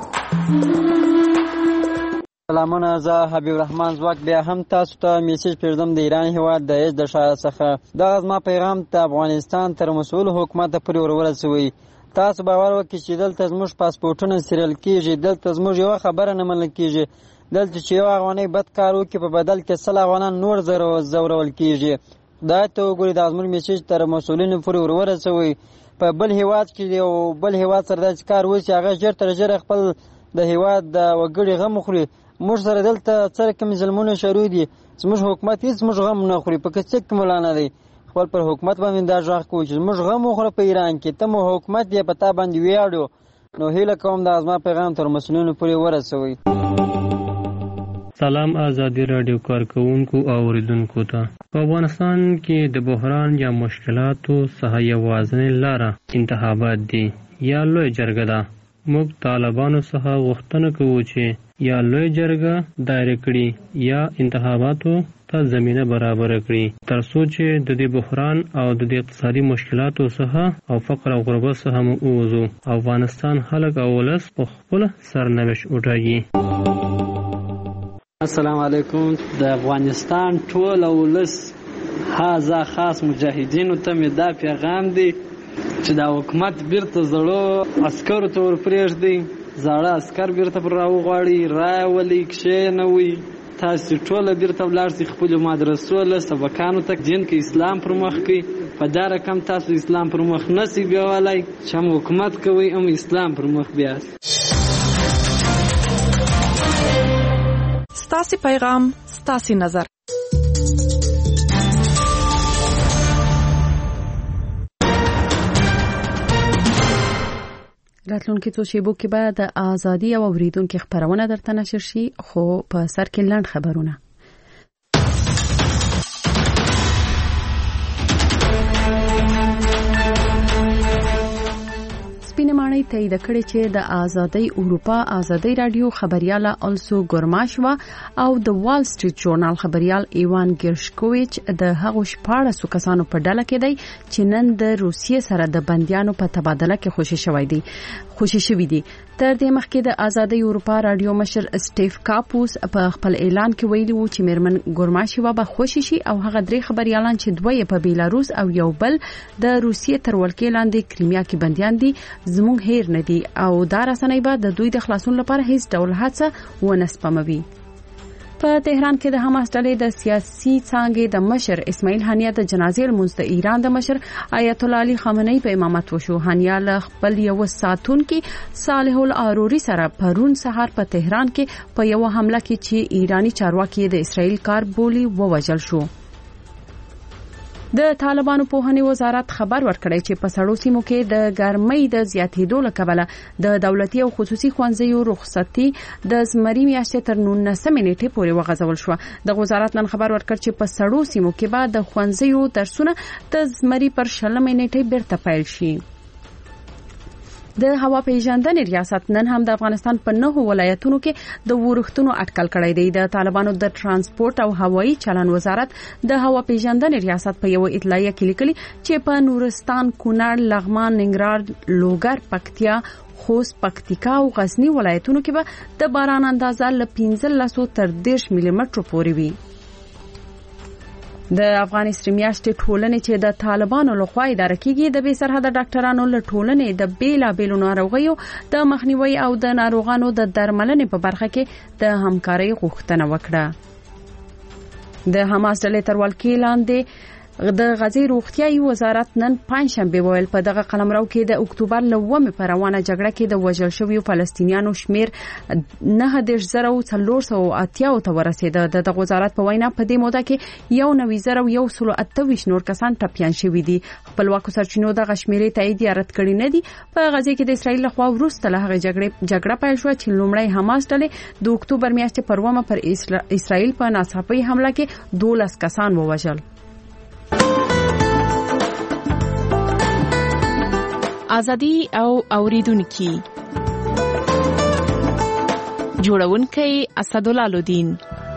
سلامونه، زه حبیب الرحمن زواک بیا هم تاسو ته میسیج پرېږدم د ایران هیواد د ایج د ښار څخه. دغه زما پیغام د افغانستان تر مسؤل حکومت پورې ورورسوئ. تاسو باور وکړئ چې دلته زموږ پاسپورټونه سریل کېږي، دلته زموږ یوه خبره نه منل کېږي، دلته چې یو افغانۍ بد کار وکړي په بدل کې 100 افغانان نور ځورول کېږي. خدای ته وګورئ، دا زموږ میسیج تر مسؤلینو پورې ورورسوئ. په بل هیواد کې یو بل هیواد سره داسې کار وشي هغه ژر تر ژره خپل د هیواد د وګړي غم وخوري. موږ سره دلته څه کوم ظلمونه شروع دي، زموږ حکومت هېڅ زموږ غم نه خوري. په کڅک کې مولانا دی خپل پر حکومت باندې دا غږ کوي چې زموږ غم وخوره په ایران کې، ته مو حکومت یې په تا باندې ویاړو. نو هیله کوم دا زما پیغام تر مسؤلینو پورې ورسوئ. سلام آزادی رادیو کارکونکو او اوریدونکو ته. په افغانستان کې د بحران یا مشکلاتو څخه یوازینۍ لاره انتخابات دي یا لوی جرګه ده. موږ طالبانو څخه غوښتنه کوو چې یا لوی جرګه دایره کړي یا انتخاباتو ته زمینه برابر کړي تر څو چې د دې بحران او د دې اقتصادي مشکلاتو څخه او فقر او غربت څخه مو ووځو. افغانستان خلک او ولس په خپل سرنوشت وټاکي. السلام علیکم. د افغانستان ټول ولس هازا خاص مجاهدینو ته مې دا پیغام دی چې دا حکومت بیرته زړو عسکرو ته ورپرېږدي، زاړه عسکر بیرته پر راوغواړي، راولي کښېنوي، تاسو ټوله بیرته ولاړ شئ خپلو مدرسو له سبقانو ته، دین کې اسلام پر مخ کړئ. په دا رقم تاسو اسلام پر مخ نسی بیاولی چې هم حکومت کوئ هم اسلام پر مخ بیاست. ستاسې پیغام ستاسې نظر. راتلونکي څو شیبو کې به د ازادي او اوریدونکو خبرونه درته نشر شي، خو په سر کې لنډ خبرونه. سپینه ماڼۍ تایید کړې چې د آزادۍ اروپا آزادۍ رادیو خبرياله السو ګورماشوا او د وال سټریټ جورنال خبريال ایوان ګرشکوویچ د هغو 14 کسانو په ډله کې دی چې نن د روسیې سره د بنديانو په تبادله کې خوشي شوی دي. تر دې مخکې د آزادۍ اروپا رادیو مشر سټیف کاپوس په خپل اعلان کې ویلي وو چې میرمن ګورماشوا به خوشي شي او هغه 3 خبريالان چې دوی په بیلاروس او یو بل د روسیې تر ولکې لاندې کریمیا کې بنديان دي زموږ هیر نه دي او دا رسنۍ به د دوی د خلاصون لپاره هیڅ ډول هڅه ونه سپموي. په تهران کې د حماس ډلې د سیاسي څانګې د مشر اسماعیل هانیه د جنازې لمونځ د ایران د مشر آیت الله علي خامنه‌ای په امامت وشو. هانیه له خپل یو ساتونکي صالح العروري سره پرون سهار په تهران کې په یو حمله کې چې ایرانی چارواکي د اسرائیل کار بولی ووژل شو. د طالبانو په وزارت خبر ورکړی چې په سړو سیمو کې د ګرمۍ د زیاتېدو لکبله د دولتي او خصوصي ښوونځیو رخصتي د زمري میاشتې تر 19 نیټې پورې وغځول شو. د وزارت نن خبر ورکړ چې په سړو سیمو کې به د ښوونځیو درسونه د زمري پر 20 نیټې بیرته پیل شي. د هوا پیژندنې ریاست نن هم د افغانستان په 9 ولایتونو کې د ورښتونو اټکل کړی دی. د طالبانو د ترانسپورت او هوایي چلن وزارت د هوا پیژندنې ریاست په یو اطلاعیه کې لیکلي چې په نورستان، کونړ، لغمان، ننګرهار، لوګر، پکتیا، خوست، پکتیکا او غزنی ولایتونو کې به د باران اندازه له 15 تر 10 ملي مترو پورې وي. د افغانستان میاشتې ټولنې چې د طالبانو لخوا اداره کیږي د بې سرحده ډاکټرانو له ټولنې د بیلابېلو ناروغیو د مخنیوي او د ناروغانو د درملنې په برخه کې د همکارۍ غوښتنه وکړه. د حماس ډلې تر ولکې لاندې د غزې روغتیايي وزارت نن پنځشنبه ویل په دغه قلمرو کې د اکتوبر لومه پر روانه جګړه کې د وژل شویو فلسطینیانو شمیر 9480 ته ورسید. د وزارت په وینا په دې موده کې 1928 نور کسان ټپيان شوي دي. خپلواکو سرچینو د غشمیرې تایید یارت کړی نه دي. په غزې کې د اسرایل لخوا وروسته له هغه جګړه پیل شو چې لومړی حماس ډلې د اکتوبر میاشتې پر ومه پر اسرایل په ناڅاپي حمله کې 12 کسان ووژل. ازادي او اوریدونکو جوړونکي اسدالله لودین.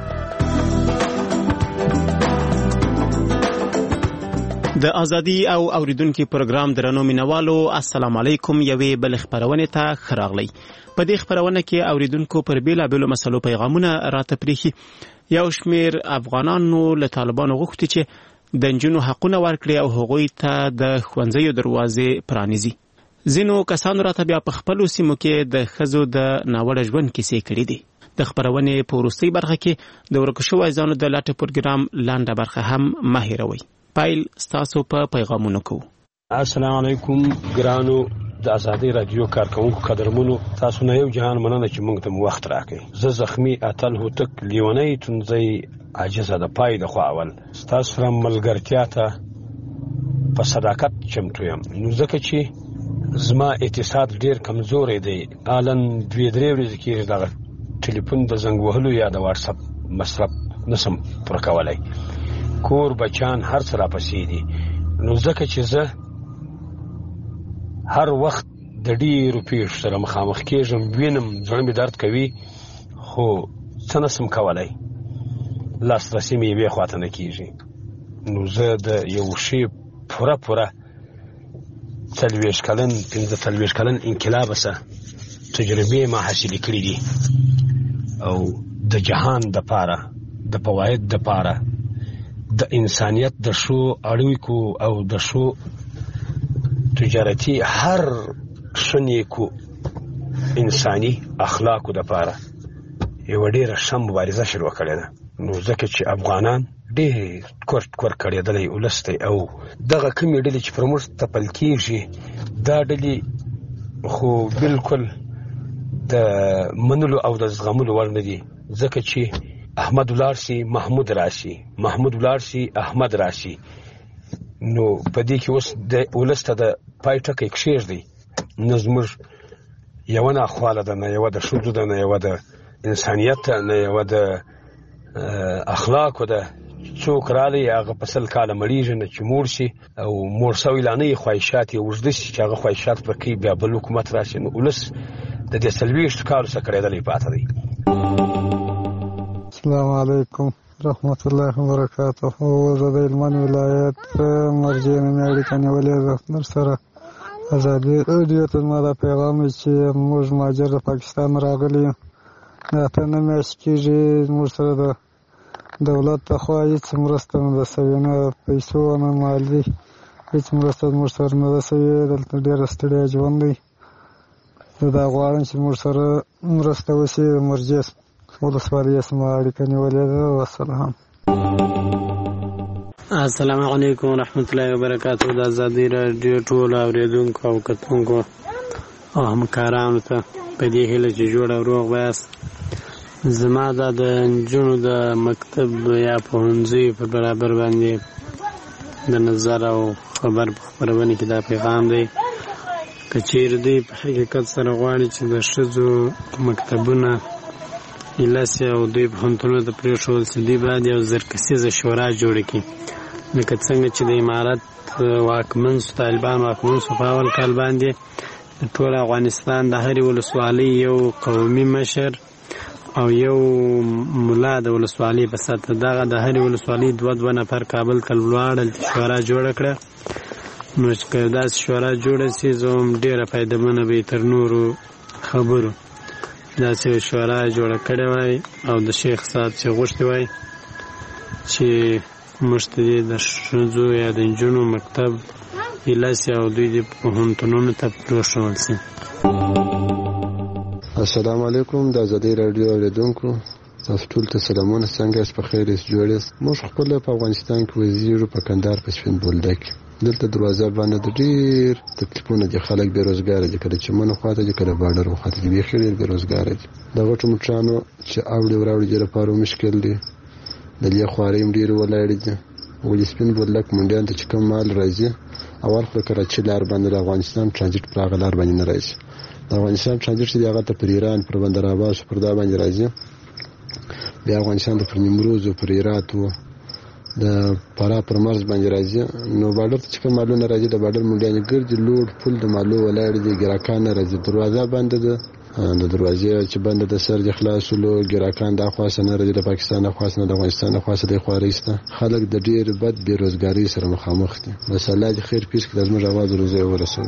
د ازادي او اوریدونکو پروګرام درنو مینوالو السلام علیکم. یوې بل خبرونه ته خراغلی. په دې خبرونه کې اوریدونکو پر بیلابېلو مسلو پیغامونه راته پریخي. یو شمیر افغانانو له طالبانو غوښتي چې د نجونو حقونه ورکړي او هغوی ته د ښوونځیو دروازې پرانیزي. ځینو کسانو راته بیا په خپلو سیمو کې د ښځو د ناوړه ژوند کیسې کړي دي. د خبرونې په وروستۍ برخه کې د ورکو شویو ځانو د لټې پروګرام لنډه برخه هم مه هېروئ. پیل ستاسو په پیغامونو کوو. السلام علیکم ګرانو د ازادۍ رادیو کارکونکو قدرمنو، تاسو نه یو جهان مننه چې موږ ته وخت راکړئ. زه زخمی اتل هوتک لیونی تونځی عاجزه د پای د خوا اول ستاسو سره ملګرتیا ته په صداقت چمتو یم. نو ځکه چې زما اقتصاد ډیر کمزورې دی، الان 2-3 ورځې کې دغه ټلیفون د زنګ وهلو یا د واتس اپ مصرف نسم پر کولای. کور بچان هر څه را پسې دي. نو ځکه چې زه هر وخت د ډیرو پیښو سره مخامخ کېږم، وینم زړه مې درد کوي، خو څه نسم کولای، لاسرسي مې یوې خواته نه کېږي. نو زه د یو شي پوره 40 کلن 45 کلن انقلاب سره تجربې ما حاصلې کړې دي او د جهان د پاره د فواید د پاره د انسانیت د شو اړیکو او د شو تجارتي هر شنیکو انساني اخلاقو د پاره یو ډیره ښه مبارزه شروع کړې ده. نو ځکه چې افغانان ډېر کور کړېدلی ولس دی او دغه کومې ډلې چې پر موږ تپل کېږي دا ډلې خو بالکل د منلو او د زغملو وړ نه دي، ځکه چې احمد ولاړ شي محمود راشي، محمود ولاړ شي احمد راشي. نو په دې کې اوس د ولس ته د پای ټکی کښېږدي، نه زموږ یوه ناخواله ده، نه یوه د ښځو ده، نه یوه د انسانیت ده، نه یوه د اخلاقو ده. څوک رالی هغه په 100 کاله مړیږي نه چې موړ شي او موړ سوی لا نه یې خواهشات یې اوږده شي چې هغه خواهشات پوره کوي، بیا بل حکومت راشي. نو ولس د دې 40 کالو څخه کړېدلی پاته دی. السلام علیکم رحمت الله وبرکاته. زه د هلمند ولایت مرجع نومې اړیکه نیولې ده در سره. ازادي راډیو ته زما دا پیغام دی چې موږ مهاجر د پاکستان راغلي یو، د 8 میاشتې کېږي موږ سره د دولت لخوا هېڅ مرسته نه ده سوې، نه پیسو نه مالي هېڅ مرسته زموږ سره نه ده سوې. دلته ډېره ستړیا ژوند دی. زه دا غواړم چې موږ سره مرسته وشي. مرجع ولسوالۍ زما اړیکه نیولې ده. والسلام. السلام علیکم ورحمت الله وبرکاته. د ازادي راډیو ټولو اورېدونکو او کتونکو او همکارانو ته په دې هیله چې جوړ او روغ یاست. زما دا د نجونو د مکتب یا پوهنځي په برابر باندې د نظر او خبر په خپرونه کې دا پیغام دی. که چیرې دوی په حقیقت سره غواړي چې د ښځو مکتبونه ایلاسي او دوی پوهنتونونه ته پرېښودل شي، دوی باید یو زرکسیزه شورا جوړه کړي. لکه څنګه چې د امارت واکمن شو، طالبان واکمن شو په اول کال باندې د ټول افغانستان د هرې ولسوالۍ یو قومي مشر او یو ملا د ولسوالۍ په سطح دغه د هرې ولسوالۍ 2 نفر کابل ته ولاړل، شورا جوړه کړه. نو که داسې شورا جوړه شي زه هم ډېره فایدهمنه به تر نورو خبرو داسې شورا جوړه کړې وای او د شیخ صاحب چې غوښتي وای چې موږ ته د ښځو یا د نجونو مکتب ایلاسي او دوی د پوهنتونونو ته پرېښودل شي. السلام علیکم د ازادي راډیو اوریدونکو، تاسو ټول ته سلامونه. څنګه یاست؟ په خیر یاست؟ جوړ یاست؟ موږ خپل په افغانستان کې وزیرو په کندهار په سپین بولدک دلته دروازه باندې د ډېر تکلیفونه دي. خلک بېروزګار دي، کله چې منو خواته دي، کله بارډر خواته دي، بیخي ډېر بېروزګار دي. د غټو موټرانو چې اوړي وراوړي دې لپاره مشکل دي. د لې خوارۍ هم ډېرې ولاړې دي. ولې سپین بولدک منډیان ته چې کوم مال راځي اول خو د کراچۍ لار باندې د افغانستان ټرانزیټ پر هغه لار باندې نه راځي. د افغانستان ټرانزیټ چې دی هغه ته پر ایران، پر بندر عباس، پر دا باندې راځي. بیا افغانستان ته پر نیمروز او پر هرات و د فراه پر مرز باندې راځي. نو بارډر ته چې کوم مالونه راځي د بارډر منډیانې ګرځي، لوډ پول د مالو ولاړې دي، ګراکان نه راځي. دروازه بنده ده، د دروازې چې بنده د سر د خلاصولو ګراکان د خاصه نه راځي، د پاکستان د خاصه نه، د افغانستان د خاصه د خواريسته. خلک د ډېر بد بیروزګاری سره مخامخ دي. بس الله دې خیر پیښ کړي، زموږ आवाज روزي ورسوي.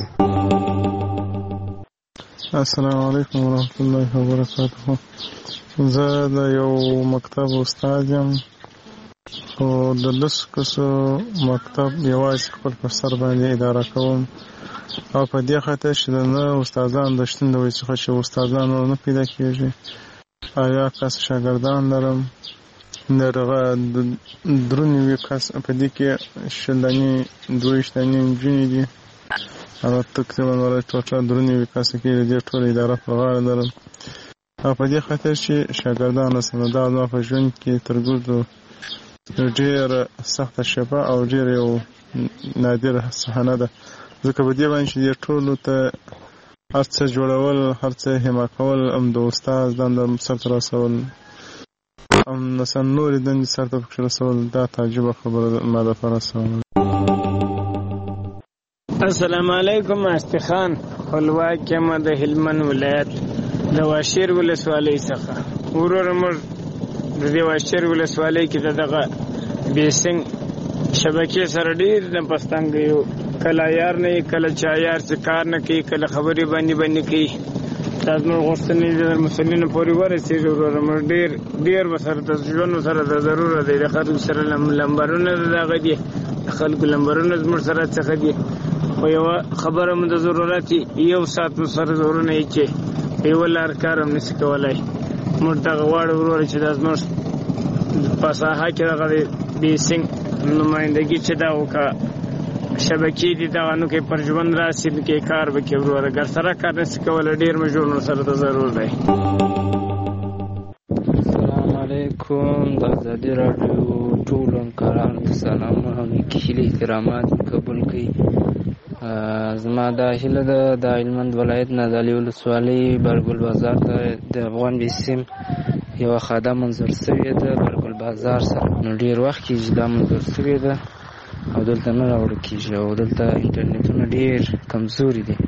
السلام علیکم ورحمت الله وبرکاته. زه د یو مکتب استاد یم خو د 10 کسو مکتب یوازې خپل پر سر باندې اداره کوم او په دې خاطر چې نه استادان د شتون د وجې څخه چې استادان نه پیدا کېږي. آیا کس شاګردان لرم درغه درونی کس په دې کې شلنی 22 نجونې دي او تقریبا ورته ټوټه درونی کس کې د ټول اداره په غاړه لرم او په دې خاطر چې شاګردان سره دا په ژوند کې ترګردو ډېر سخته شپه او ډېر یو نادر صحنه ده. ځکه په دې باندې چې ټولو ته هر څه جوړول، هر څه همه کول، هم د استاد دنده سرته رسول، هم نورې دندې سرته پکې رسول، دا تعجبه خبره ما دپاره سوال. السلام علیکم. استخان خپلواک یم د هلمند ولایت د واشیر ولسوالۍ څخه. وروره موږ د دې واشیر ولسوالۍ کې دغه بیسنګ شبکې سره ډېر نه پستنګ یو، کله یار نه کله چا یار څه کار نه کوي، کله خبرې باندې کوي. دا زموږ غوښتنې د مسؤلینو پورې ورسېږي. وروره موږ ډېر به سره د ژوند سره د ضروره دی. د خلکو سره لمبرونه د دغه دي، د خلکو لمبرونه زموږ سره څخه دي. خو یوه خبره مو د ضرورت یو ساعت مو سره زورونه یې چې په یوه لار کار هم نشي کولی. موږ دغه غواړو وروره چې دا زموږ په ساحه کې دغه د سنګ نمایندګي چې دا وکړه، شبکې دي دغه نو کې پر ژوند راسي نو کې کار وکړي وروره. ګر سره کار نشي کولی، ډېر مجبور نو سره د ضرور دی. السلام علیکم. د ازادي راډیو ټولو همکارانو ته سلامونه او نیکې هیلې احترامات قبول کړئ. زما دا هیله ده د هلمند ولایت نادعلي ولسوالۍ برګل بازار ته د افغان بیسیم یوه خاده منظور شوې ده برګل بازار سره. نو ډېر وخت کېږي دا منظور شوې ده او دلته نه راوړل کېږي او دلته انټرنیټونه ډېر کمزوري دي.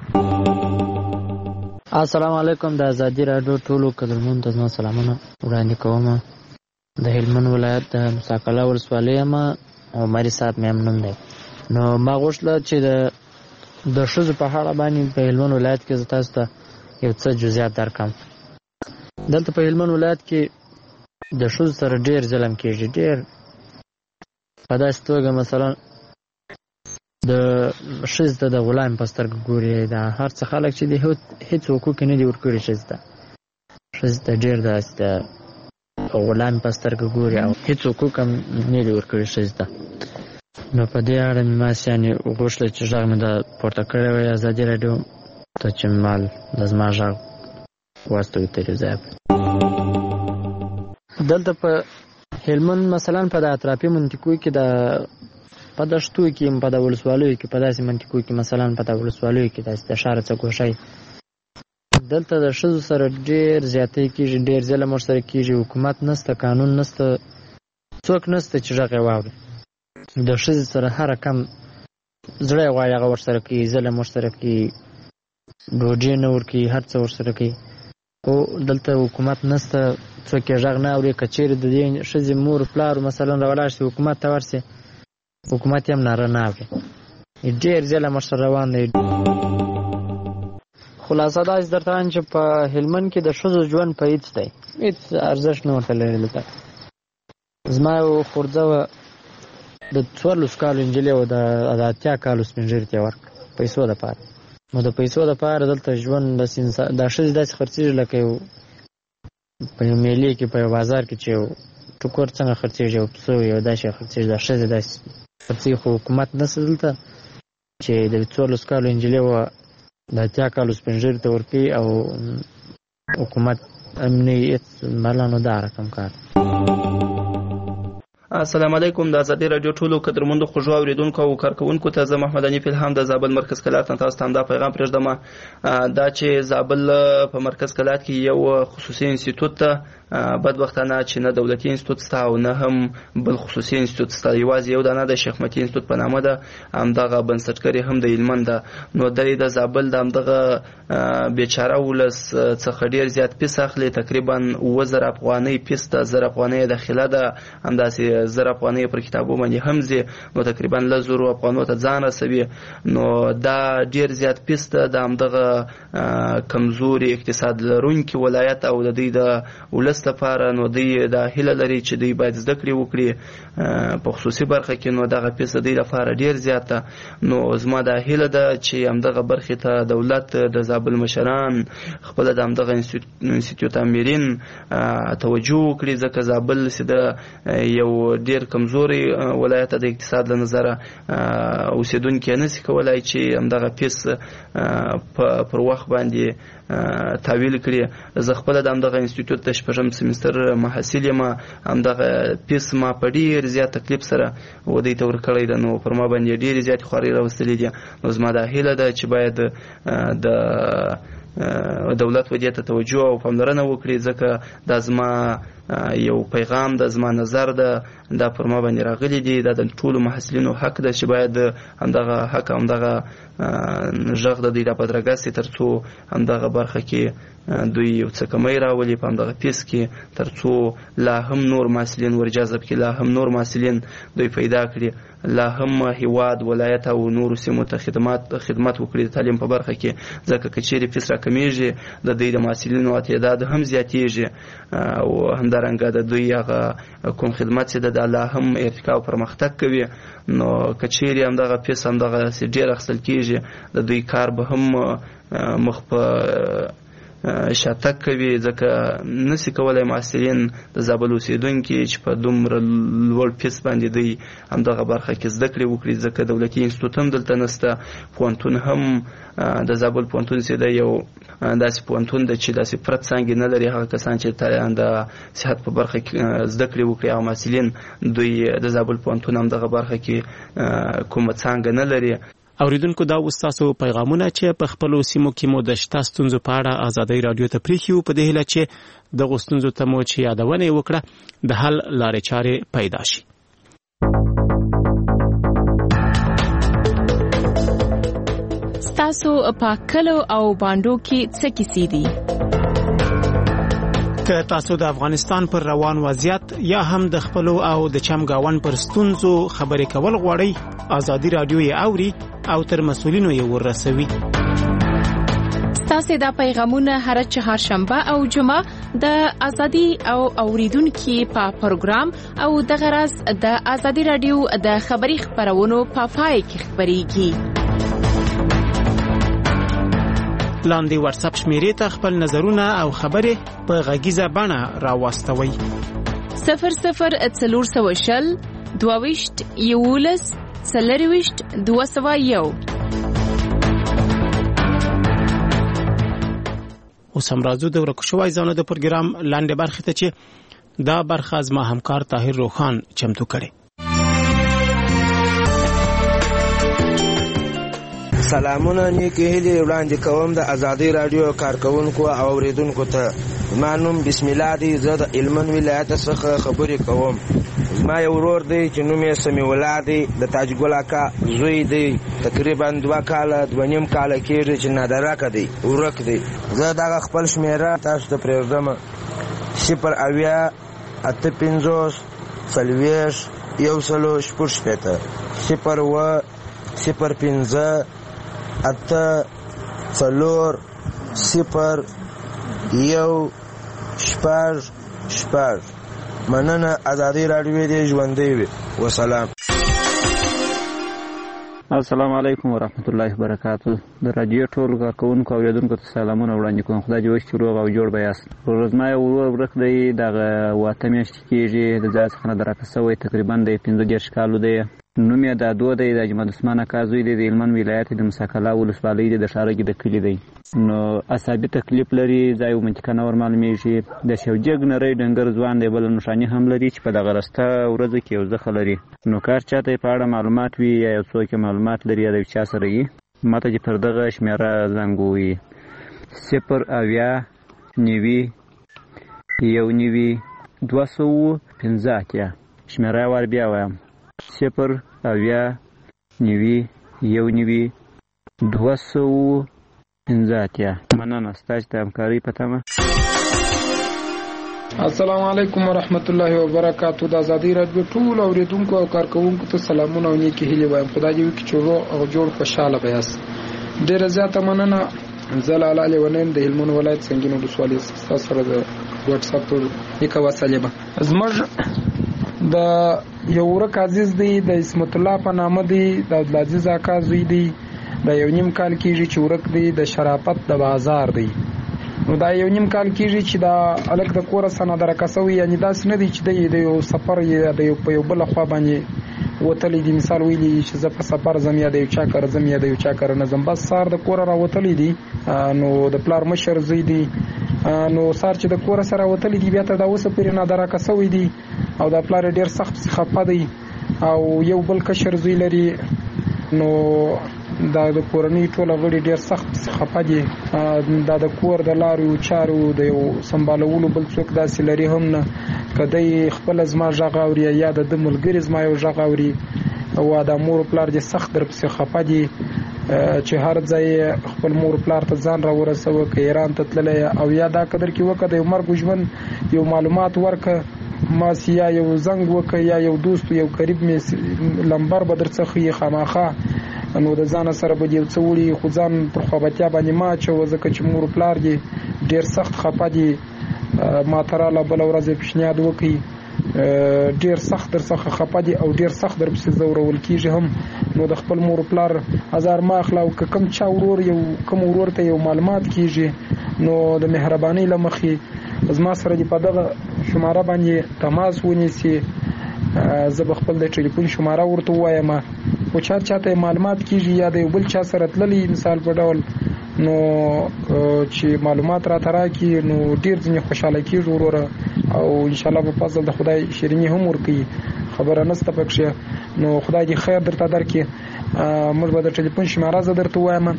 السلام علیکم. د ازادي راډیو ټولو قدرمنو ته زما سلامونه وړاندې کوم. د هلمند ولایت د مساکله ولسوالۍ یم او مری صاحب مې هم نوم دی. نو ما غوښتله چې د ښځو په اړه باندې په هلمند ولایت کې زه تاسو ته یو څه جزئیات درکړم. دلته په هلمند ولایت کې د ښځو سره ډېر ظلم کېږي. ډېر په داسې توګه مثلا د ښځې ته د غلام په سترګه ګوري. دا هر څه خلک چې دي هېڅ حقوق نه دي ورکړي ښځې ته. ښځې ته ډېر داسې د غلام په سترګه ګوري او هېڅ حقوق هم نه دي ورکړي ښځې ته. نو په دې اړه مې ماسې یعنې غوښتله چې غږ مې دا پورته کړی وی ازادي راډیو ته چې مال د زما غږ واستوي تر یو ځایه. دلته په هلمند مثلا په د اطرافي منطقو کې په دشتو کې په د ولسوالیو کې په داسې منطقو کې مثلا په د ولسوالیو کې داسې د ښاره څه ګوښی دلته د ښځو سره ډېر زیاتی کېږي، ډېر ظلم ورسره کېږي. حکومت نسته، قانون نسته، څوک نسته چې غږ یې واوري. د ښځې سره هر کم زړه یې غواړي هغه ورسره کوي، ظلم ورسره کوي، ډوډۍ نه ورکوي، هر څه ورسره کوي. خو دلته حکومت نسته، څوک یې غږ نه اوري. که چېرې د دې ښځې مور پلار مثلا راولاړ شي حکومت ته ورسي، حکومت یې هم ناره نه اوري. ډېر ظلم ورسره روان دی. خلاصه داسې درته وایم چې په هلمند کې د ښځو ژوند په هېڅ دی، هېڅ ارزښت نه ورته لري. دلته زما یو خورځه وه د 14 کالو نجلۍ وه، د 80 کالو سپین ږیري ته یې ورکړه پیسو دپاره. نو د پیسو دپاره دلته ژوند دا ښځې داسې خرڅېږي لکه یو په یو میلې کې په یو بازار کې چې یو ټوکر څنګه خرڅېږي، یو پسه یو داسې خرڅېږي. دا ښځې داسې خرڅېږي. خو حکومت نشته دلته چې د 14 کالو نجلۍ وه د 80 کالو سپین ږیري ته ورکوي او حکومت هم نه یې هېڅ مالا نو دا رقم کار. السلام علیکم. د ازادي راډیو ټولو قدرمنو خوږو اوریدونکو او کارکونکو ته زه محمد حنیف الهام د زابل مرکز کلات نه تاسو ته همدا پیغام پرېږدم. دا چې زابل په مرکز کلات کې یو خصوصي انسټیټوټ ته بدبختانه چې نه دولتي انسټیټوټ شته او نه هم بل خصوصي انسټیټوټ شته، یوازې یو دانه د شیخ متي انسټیټوټ په نامه ده. همدغه بنسټګر هم د هلمند ده. نو دی د زابل د همدغه بیچاره ولس څخه ډېر زیات پیس اخلي. تقریبا 7000 افغانۍ پیس ده، 1000 افغانۍ داخله ده، همداسې 1000 افغانۍ پر کتابو باندې هم ځي. نو تقریبا 1000 افغانۍ ته ځان رسوي. نو دا ډېر زیات پیس ده د همدغه کمزوري اقتصاد لرونکي ولایت او د دوی د ولس لپاره. نو دوی دا هیله لري چې دوی باید زده کړې وکړي په خصوصي برخه کې. نو دغه پیس د دوی لپاره ډېر زیات ده. نو زما دا هیله ده چې همدغه برخې ته دولت د زابل مشران خپله د همدغه انسټیټیوټ امیرین توجه وکړي، ځکه زابل سیده یو ډېر کمزوري ولایت د اقتصاد له نظره اوسېدونکي نشي کولای چې همدغه پیس پر وخت باندې تحویل کړي. زه خپله د همدغه انسټیټیوټ د 6م سیمستر محصل یم. همدغه پیس ما په ډېر زیات تکلیف سره ودې ته ورکړی ده. نو پر ما باندې ډېرې زیاتې خوارۍ راوستلې دي. نو زما دا هیله ده چې باید د دولت ودې ته توجه او پاملرنه وکړي، ځکه دا زما یو پیغام ده، زما نظر ده، دا پر ما باندې راغلی دي. دا د ټولو محصلینو حق ده چې باید همدغه حق همدغه غږ د دوی را بدرګه سي، تر څو همدغه برخه کې دوی یو څه کمی راولي په همدغه فیس کې ترڅو لا هم نور محصلین ورجذب کړي، لا هم نور محصلین دوی پیدا کړي، لا هم هیواد ولایت او نورو سیمو ته خدمت وکړي د تعلیم په برخه کې. ځکه که چیرې فیس راکمیږي د دوی د محصلینو تعداد هم زیاتیږي او همدارنګه د دوی هغه کوم خدمت چې د لا هم ارتقا او پرمختګ کوي. نو که چیرې همدغه فیس همدغه ډېر اخیستل کېږي د دوی کار به هم مخ په شاتګ کوي، ځکه نسی کولای محصلین د زابل اوسیدونکي چې په دومره لوړ فیس باندې دوی همدغه برخه کې زده کړې وکړي، ځکه دولتي انسټیټوټ هم دلته نشته، پوهنتون هم د زابل پوهنتون چې دی یو داسې پوهنتون دی چې داسې پرت څانګې نه لري. هغه کسان چې د صحت په برخه کې زده کړې وکړي او محصلین دوی د زابل پوهنتون همدغه برخه کې کومه څانګه نه لري. اوریدونکو دا وستاسو پیغامونه چې په خپلو سیمو کې مو د شته ستونزو په اړه ازادۍ رادیو ته پریښیو، په دې هیله چې دغو ستونزو ته مو چې یادونه یې وکړه د حل لارې چارې پیدا شي. ستاسو په کلو او باندو کې څه کیسې دي؟ که تاسو د افغانستان پر روان وضعیت یا هم د خپلو او د چمګاون پر ستونزو خبرې کول غواړئ، ازادي رادیو یې اوري او تر مسؤلینو یې ورسوي. ستاسو دا پیغامونه هر چهارشنبه او جمعه د ازادي او اوریدونکو په پروګرام او د غرض د ازادي رادیو د خبري خبرونو په پای کې خبريږي. لاندې واتس اپ شمیرې ته خپل نظرونه او خبرې په غږیزه بڼه راوستوئ. 0040 22 11 40 201. اوس هم راځو د ورکو شوی ځانو د پروګرام لاندې برخې ته چې دا برخه زما همکار طاهر روخان چمتو کړي. سلامونه نیکی هیلې وړاندې کوم د ازادي رادیو کارکونکو او اوریدونکو ته. زما نوم بسم الله دی، زه د هلمند ولایت څخه خبرې کوم. زما یو ورور دی چې نوم یې سمیع الله دی، د تاج ګل اکا زوی دی، تقریبا 2 کاله 2.5 کاله کېږي چې نادرکه دی، ورک دی. زه دغه خپل شمیره تاسو ته پرېږدم: 0 8 40 1 0 0 05 8 4 0 1 6. مننه. ازادي رادیو دې ژوندۍ وي. وسلام. السلام علیکم ورحمت الله وبرکاته. د رادیو ټول کارکونکو او اوریدونکو ته سلامونه وړاندې کوم. خدای دې وکړي روغ او جوړ به یاست. ورځما یو ورک دی دغه واته میاشتې کېږي د ځای څخه نه درکه سوی، تقریبا د 15 کالو دی. نوم یې د دو دی، د اجمل عثمان اکا زوی دی، د هلمند ولایت د مساکلا ولسوالۍ د ښارګي د کلي دی. نو عصبي تکلیف لري، ځای و منطقه نه ورمعلومیږي. د شوجګ نری ډنګر ځوان دی، بل نښانې هم لري چې په دغه رسته ورځو کې یو زخه لري. نو کار چاته په اړه معلومات وي یا یو څوک معلومات لري یا د چا سره یې ماته چې پر دغه شمیره زنګ ووهي: 0 90 1 215. شمیره ور بیا وایم: 0 90 1 215. مننه ستاسو د همکارۍ په تمه. السلام علیکم ورحمت الله وبرکاتہ. د ازادي رادیو ټول اوریدونکو او کارکونکو ته سلامونه او نیکی هیلې وایم. خدای دې وکړي چې روغ او جوړ خوشاله به یاست. ډېره زیاته مننه. زه لاله لیونیم د هلمند ولایت سنګین ولسوالۍ ستاسو سره د واتس اپ یکه وسیله به زموږ د یو ورک عزیز دی، د اسمت الله په نامه دی، د عبدالعزیز اکا زوی دی، د 1.5 کال کېږي چې ورک دی، د شرافت د بازار دی. نو دا 1.5 کال کېږي چې دا الک د کوره سره درکه سوی، یعنی داسې نه دی چې د یو سفر یا د یو بل خوا باندې وتلی دی. مثال ویلی چې زه په سفر زم یا د یو چا کار زم یا د یو چا کار نه زم، بس سار د کوره را وتلی دی. نو د پلار مشر زوی دی، نو سار چې د کوره سره وتلی دی بیا ته دا اوسه پرې نه درکه سوی دی او دا پلار ډیر سخت خفه دی او یو بل کشر زوی لري. نو دا د کورنۍ ټول غړي ډیر سخت خفه دي. دا د کور د لارو چارو د یو سمبالولو بل څوک داسې لري هم نه. کدی خپل زما ژغ اوري یا د ملګری زما یو ژغ اوري او دا مور پلار دې سخت در پسې خفه دي. چې هر ځای خپل مور پلار ته ځان را ورسوه که ایران ته تللی او یا دا قدر کې وکړه د یو مرګ ژوند یو معلومات ورکړه ماس یا یو زنګ وکړه یا یو دوست یو قریب مې لمبر به در څه ښیي خامخا نو د ځان سره به یو څه وړي خو ځان پر خوابتیا باندې ما اچوه ځکه چې مور پلار دې ډېر سخت خفه دي ما ته راله بله ورځ یې پیشنهاد وکړي ډیر سخت در څخه خپه دي او ډیر سخت در پسې زورول کیږي هم نو د خپل مور پلار هزار ما اخلا او کم چا ورور یو کم ورور ته یو معلومات کیږي نو د مهرباني لمخې زما سره دی په دغه شماره باندې تماس ونیسي زه به خپل د ټلیفون شماره ورته وایم او چاته معلومات کیږي یا د بل چا سره تللی مثال په ډول نو چې معلومات را تراکي نو ډیر ځنې خوشاله کیږي وروره او ان شاء الله په فضل د خدای شیرینی هم ورکي خبره نسته پکښه نو خدای دې خیر درته درکړي موږ به د ټلیفون شماره زه درته وایم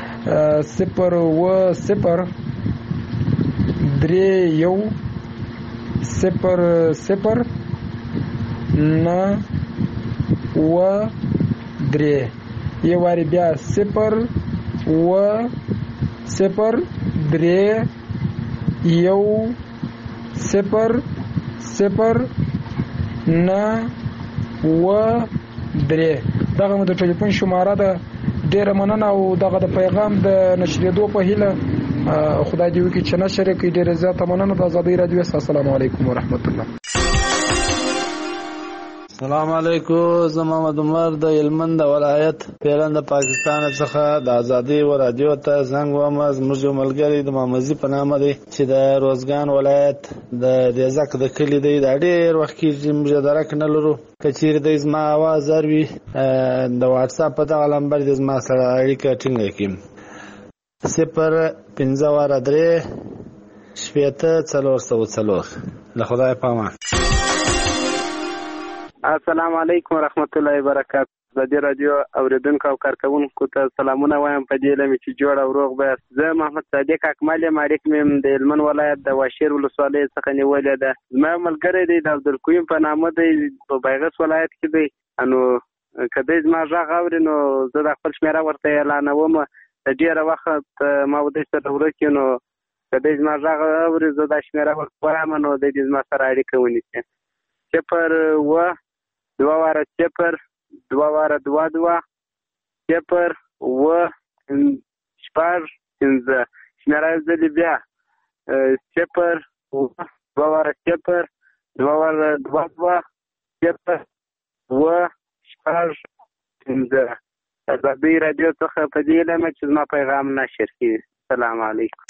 0-0-9-3 یو واری بیا 0-0-3 یو 0-0-9-3 دغه مو د ټلیفون شماره ده ډیره مننه او دغه د پیغام د نشریدو په هیله خدای دې وکړي چې نشر کړي ډیره زیاته مننه د آزادۍ رادیو السلام علیکم ورحمت الله السلام علیکم زه محمد عمر د هلمند ولایت پیران د پاکستان څخه د آزادۍ رادیو ته زنګ وم زموږ یو ملګری د محمد په نامه دی چې د روزګان ولایت د ریزک د کلی دی دا ډېر وخت کې موږ درک نه لرو که چیرې د زما اواز اروي د واتس اپ په دغه نمبر د زما سره اړیکه ټینګه کړم 0-5-3-4-4 له خدای په امان السلام علیکم ورحمت الله وبرکاته د دې رادیو اوریدونکو او کارکونکو ته سلامونه وایم په دې لمه چې جوړ او روغ به زه محمد صادق اکمل مالک مم د هلمند ولایت د واشیر ولسوالۍ څخه نیولې ده زما ملګری دی د عبدالقیوم په نامه دی په بیغس ولایت کې دی انو کله زما ژغ اوري نو زه د خپل شمیره ورته اعلانوم د ډیره وخت ما ودې سره ورکې نو کله زما ژغ اوري زه د شمیره ورته وایم نو د دې زما سره اړیکه ونیسي 0-2-2-2-0-2-5 شمیره زلی بیا 0-2-2-2-5 آزادۍ رادیو څخه په دې لمه چې زما پیغام نشر کړي السلام علیکم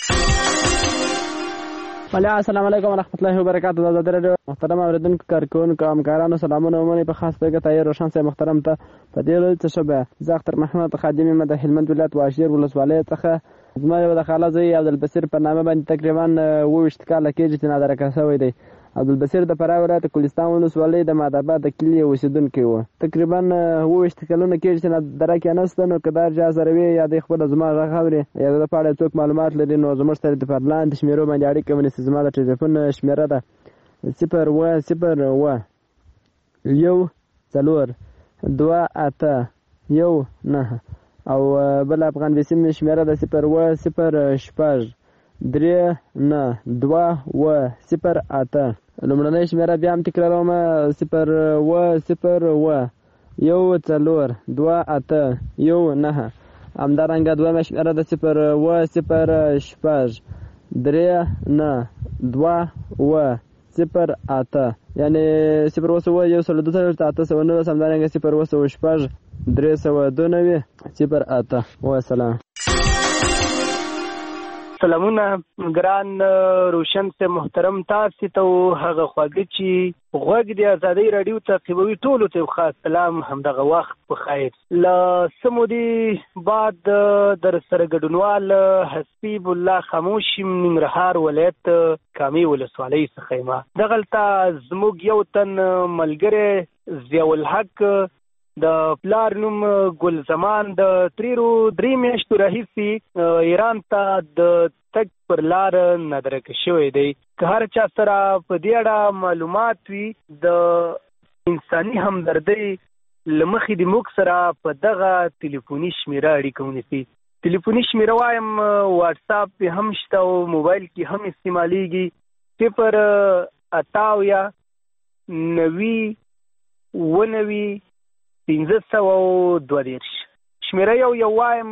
السلام علیکم ورحمت الله وبرکاته د آزادۍ رادیو محترم اوریدونکو کارکونکو همکارانو سلامونه ومنئ په خاص توګه طاهر روشن صاحب محترم ته په دې ورځ څه شوه زه اختر محمد خادم یم د هلمند ولایت واشیر ولسوالۍ څخه زما یو د خاله زوی عبدالبصیر په نامه باندې تقریبا 28 کاله کېږي چې نادرکه شوی دی عبدالبصیر د فراه ولایت کوهستان ولسوالۍ د ماداباد د کلي اوسېدونکی و تقریبا 28 کلونه کېږي چې نادرکه نشته نو که دا چا سره وي یا د خپل زما غږ اوري یا د په اړه څوک معلومات لري نو زموږ سره د پرلاند شمیرو باندې اړیکه ونیسي زما د ټلیفون شمیره ده 0-0-1-4-2-8-1-9 او بل افغان وسیم شمیره ده 0-0-3-9-2-0-8 لومړنۍ شمیره بیا هم تکراروم 0-0-1-4-2-8-1-9 همدارنګه دویمه شمیره ده 0-0-3-9-2-0-8 یعنی 0-1-1-2-8-9 همدارنګه 0-1-3-2-9-0-8 وسلام سلامونه ګران روشن سے محترم تاسو ته هغه خواږه چې غوږ د آزادۍ رادیو تعقیبوي ټولو ته خاص سلام همدغه وخت په خیر له سمودي بعد در سره ګډونوال حسیب الله خاموش ننګرهار ولایت کامي ولسوالۍ څخه ما دغلته زموږ یو تن ملګری ضیاء الحق د پلار نوم ګل زمان د 3 میاشتو راهیسې ایران ته د تګ پر لار نادرکه شوی دی که هر چا سره په دې اړه معلومات وي د انساني همدردۍ لمخې د موږ سره په دغه ټلیفوني شمیره اړیکه ونیسي. ټلیفوني شمیره وایم واتساپ پې هم شته او موبایل کې هم استعمالیږي 098 شمیره یو وایم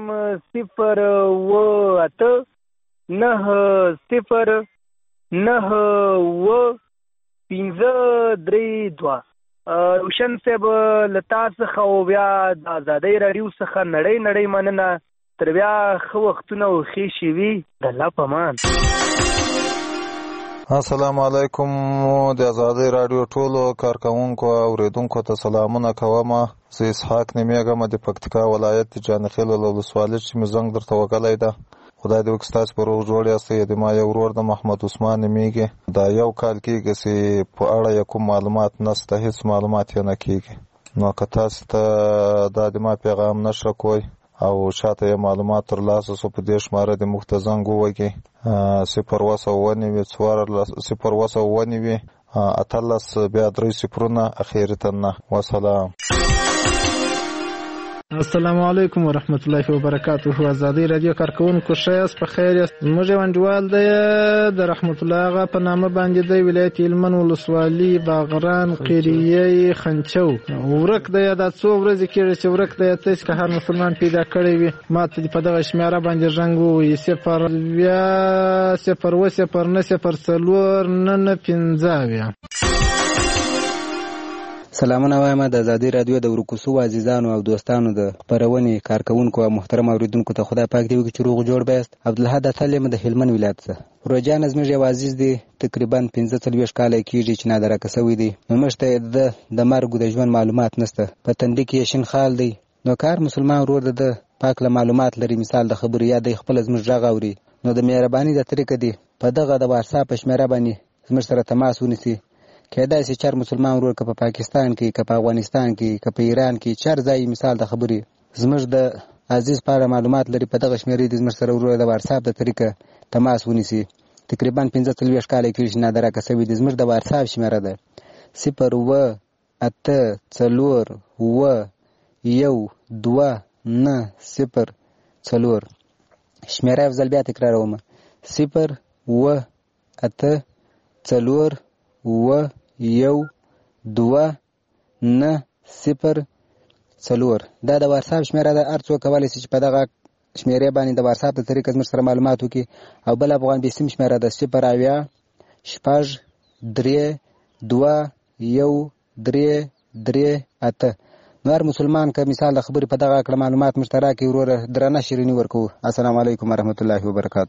089099532. روشن صاحب له تا څخه او بیا د ازادۍ راډیو څخه نړۍ مننه. تر بیا ښه وختونه او ښې شېبې د الله په امان. السلام علیکم. د ازادۍ راډیو ټولو کارکوونکو او اوریدونکو ته سلامونه کوم. زه اسحاق نومیږم د پکتیکا ولایت جانخیل ولسوالۍ چې مې زنګ درته وکړی ده. خدای دې وکړي ستاسو په روغ جوړ یاستئ. د ما یو ورور د محمد عثمان نومیږي. دا یو کال کېږي چې په اړه یې کوم معلومات نشته، هېڅ معلومات یې نه کېږي. نو که تاسو ته دا د ما پیغام نشره کوئ او شاته یې معلومات ترلاسه سو په دې شماره د موږ ته زنګ ووهئ 0 اتلس بیا 3 اخیری تنه. وسلام. السلام علیکم ورحمت الله وبرکاته. ازادي رادیو کارکوونکو ښه یاست؟ په خیر یاست؟ زموږ یو انډیوال دی د رحمت الله هغه په نامه باندې دی، ولایت هلمند ولسوالي باغران قریه خنچو. ورک دی دا څو ورځې کېږي چې ورک دی. تاسو که هر مسلمان پیدا کړی وي ما ته په دغه شمیره باندې زنګ ووهئ 0 سلامونه وایم د ازادي رادیو د ورکوسو عزیزانو او دوستانو د خپرونې کارکوونکو او محترم اوریدونکو ته خدای پاک دې وکړي چې روغ جوړ بیاست. عبدالحد اتل یم د هلمند ولایت څخه. روجان زموږ یو عزیز دی، تقریبا 45 کاله کېږي چې نادرکه شوی دی. نو موږ ته د مرګ د ژوند معلومات نشته. په تندي کې یې شین خال دی. نو کار مسلمان ورور د پاک له معلومات لري، مثال د خبرو یا د خپل زموږ غږ اوري، نو د مهرباني د طریقه دی په دغه د واتساپ شمیره باندې زموږ سره تماس ونیسي. کېدای شي چار مسلمان ورور که په پاکستان کې، که په افغانستان کې، که په ایران کې، چار ځای مثال د خبرې زموږ د عزیز په اړه معلومات لري، په دغه شمیرې د زموږ سره ورور د واتساپ د طریقه تماس ونیسي. تقریبا 45 کاله کېږي چې نادرکه شوی دی. زموږ د واتساپ شمیره ده 0 شمیره افضل بیا تکراروم 0 دا د واتساپ شمیره ده. هر څوک کولی شي چې په دغه شمیرې باندې د واتساپ د طریقه زموږ سره معلومات وکړي. او بل افغان بیسیم شمیره ده 0 نو هر مسلمان که مثال د خبرې په دغه کړه معلومات مشترک وروره درنه شیریني ورکوو. السلام علیکم ورحمت الله وبرکاته.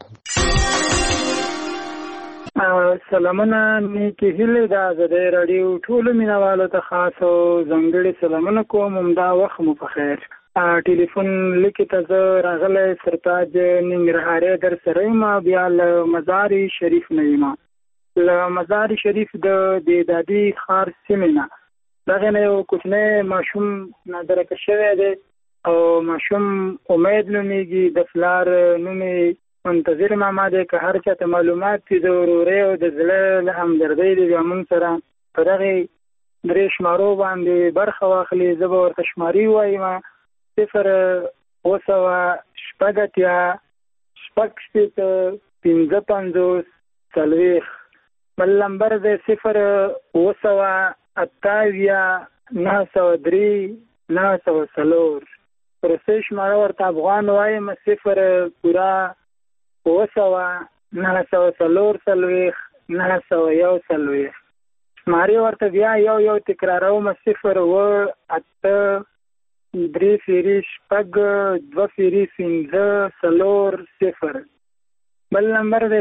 سلامونه نیکې هیلې د ازادۍ راډیو ټولو مینوالو ته خاص او ځانګړي سلامونه کوم. همدا وخت مو په خیر. ټلیفون لیکې ته زه راغلی سرتاج ننګرهارۍ در سره یم. بیا له مزار شریف نه یم. له مزار شریف د دادي ښار سیمې نه. دغه نه یو کوچنی ماشوم نادرکه شوی دی او ماشوم امید نومیږي. د پلار نوم منتظر ماما دی. که هر چاته معلومات دي د ورورۍ او د زړه له همدردۍ دی بیا موږ سره په دغې 3 شمارو باندې برخه واخلي. زه به ورته شماري ووایم 0 بل نمبر دی 0 پرسې شماره ورته افغان وایم 0 شمارې ورته بیا یو تکراروم 0 بل نمبر دی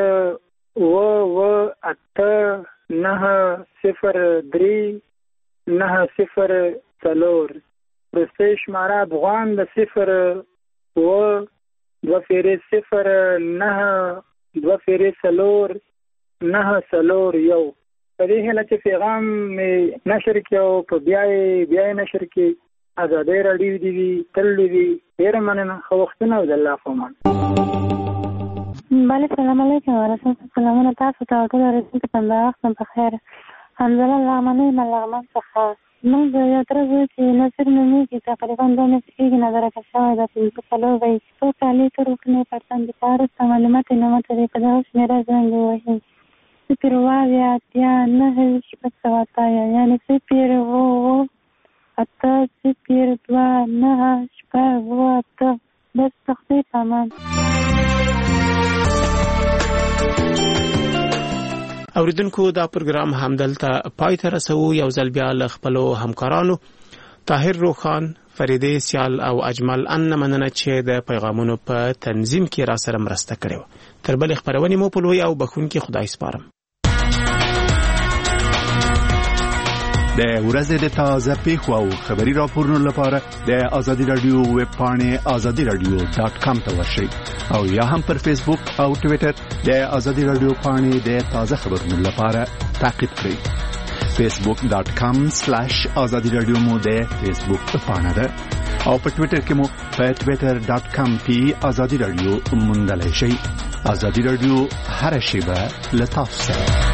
0 پرسې شماره افغان د 0 په دې هیله چې پیغام مې نشر کړي او په بیا یې نشر کړي. ازادۍ راډیو دې وي، تل دې وي. ډېره مننه. ښه وختونه او د الله په امان. بله سلام علیکم ورحمت سلامونه تاسو ته ټول اوریدونکو ته همدا وخت په خیر. حمزله لغمنۍ یم لغمان څخه. موږ یو تر اوسه چې نصر نومیږي تقریبا 2 میاشتې کېږي نظرکه شوی ده 5 کالو به یې څو کالې تر اوسنۍ پرسند په وروسته معلومات یې نه ماته دی په دغه شمېره زنګ ووهي 0 اویا اتیا 9 شپږ سوه اتیا یعنې 0 اووه اته 0 دوه 9 شپږ اووه اته بس تختی تمام. اوریدونکو دا پروګرام همدلته پای ته رسو. یو ځل بیا له خپلو همکارانو طاهر روخان، فریده سیال او اجمل ان مننه چې د پیغامونو په تنظیم کې را سره مرسته کړې. تر بلې خپرونې مو په لوی او بخښونکي خدای سپارم. د ورځې د تازه پیښو او خبري راپورونو لپاره د آزادي رادیو ویب پاڼې azadiradio.com ته ورشئ او یا هم پر فیسبوک او ټوئیټر د آزادي رادیو پاڼې د تازه خبرونو لپاره تعقیب کړئ. facebook.com/azadi radio مو د فیسبوک پاڼه ده او په ټوئیټر کې مو په twitter.com /azadi radio موندلای شئ. آزادي رادیو هر شیبه له تاسو سره.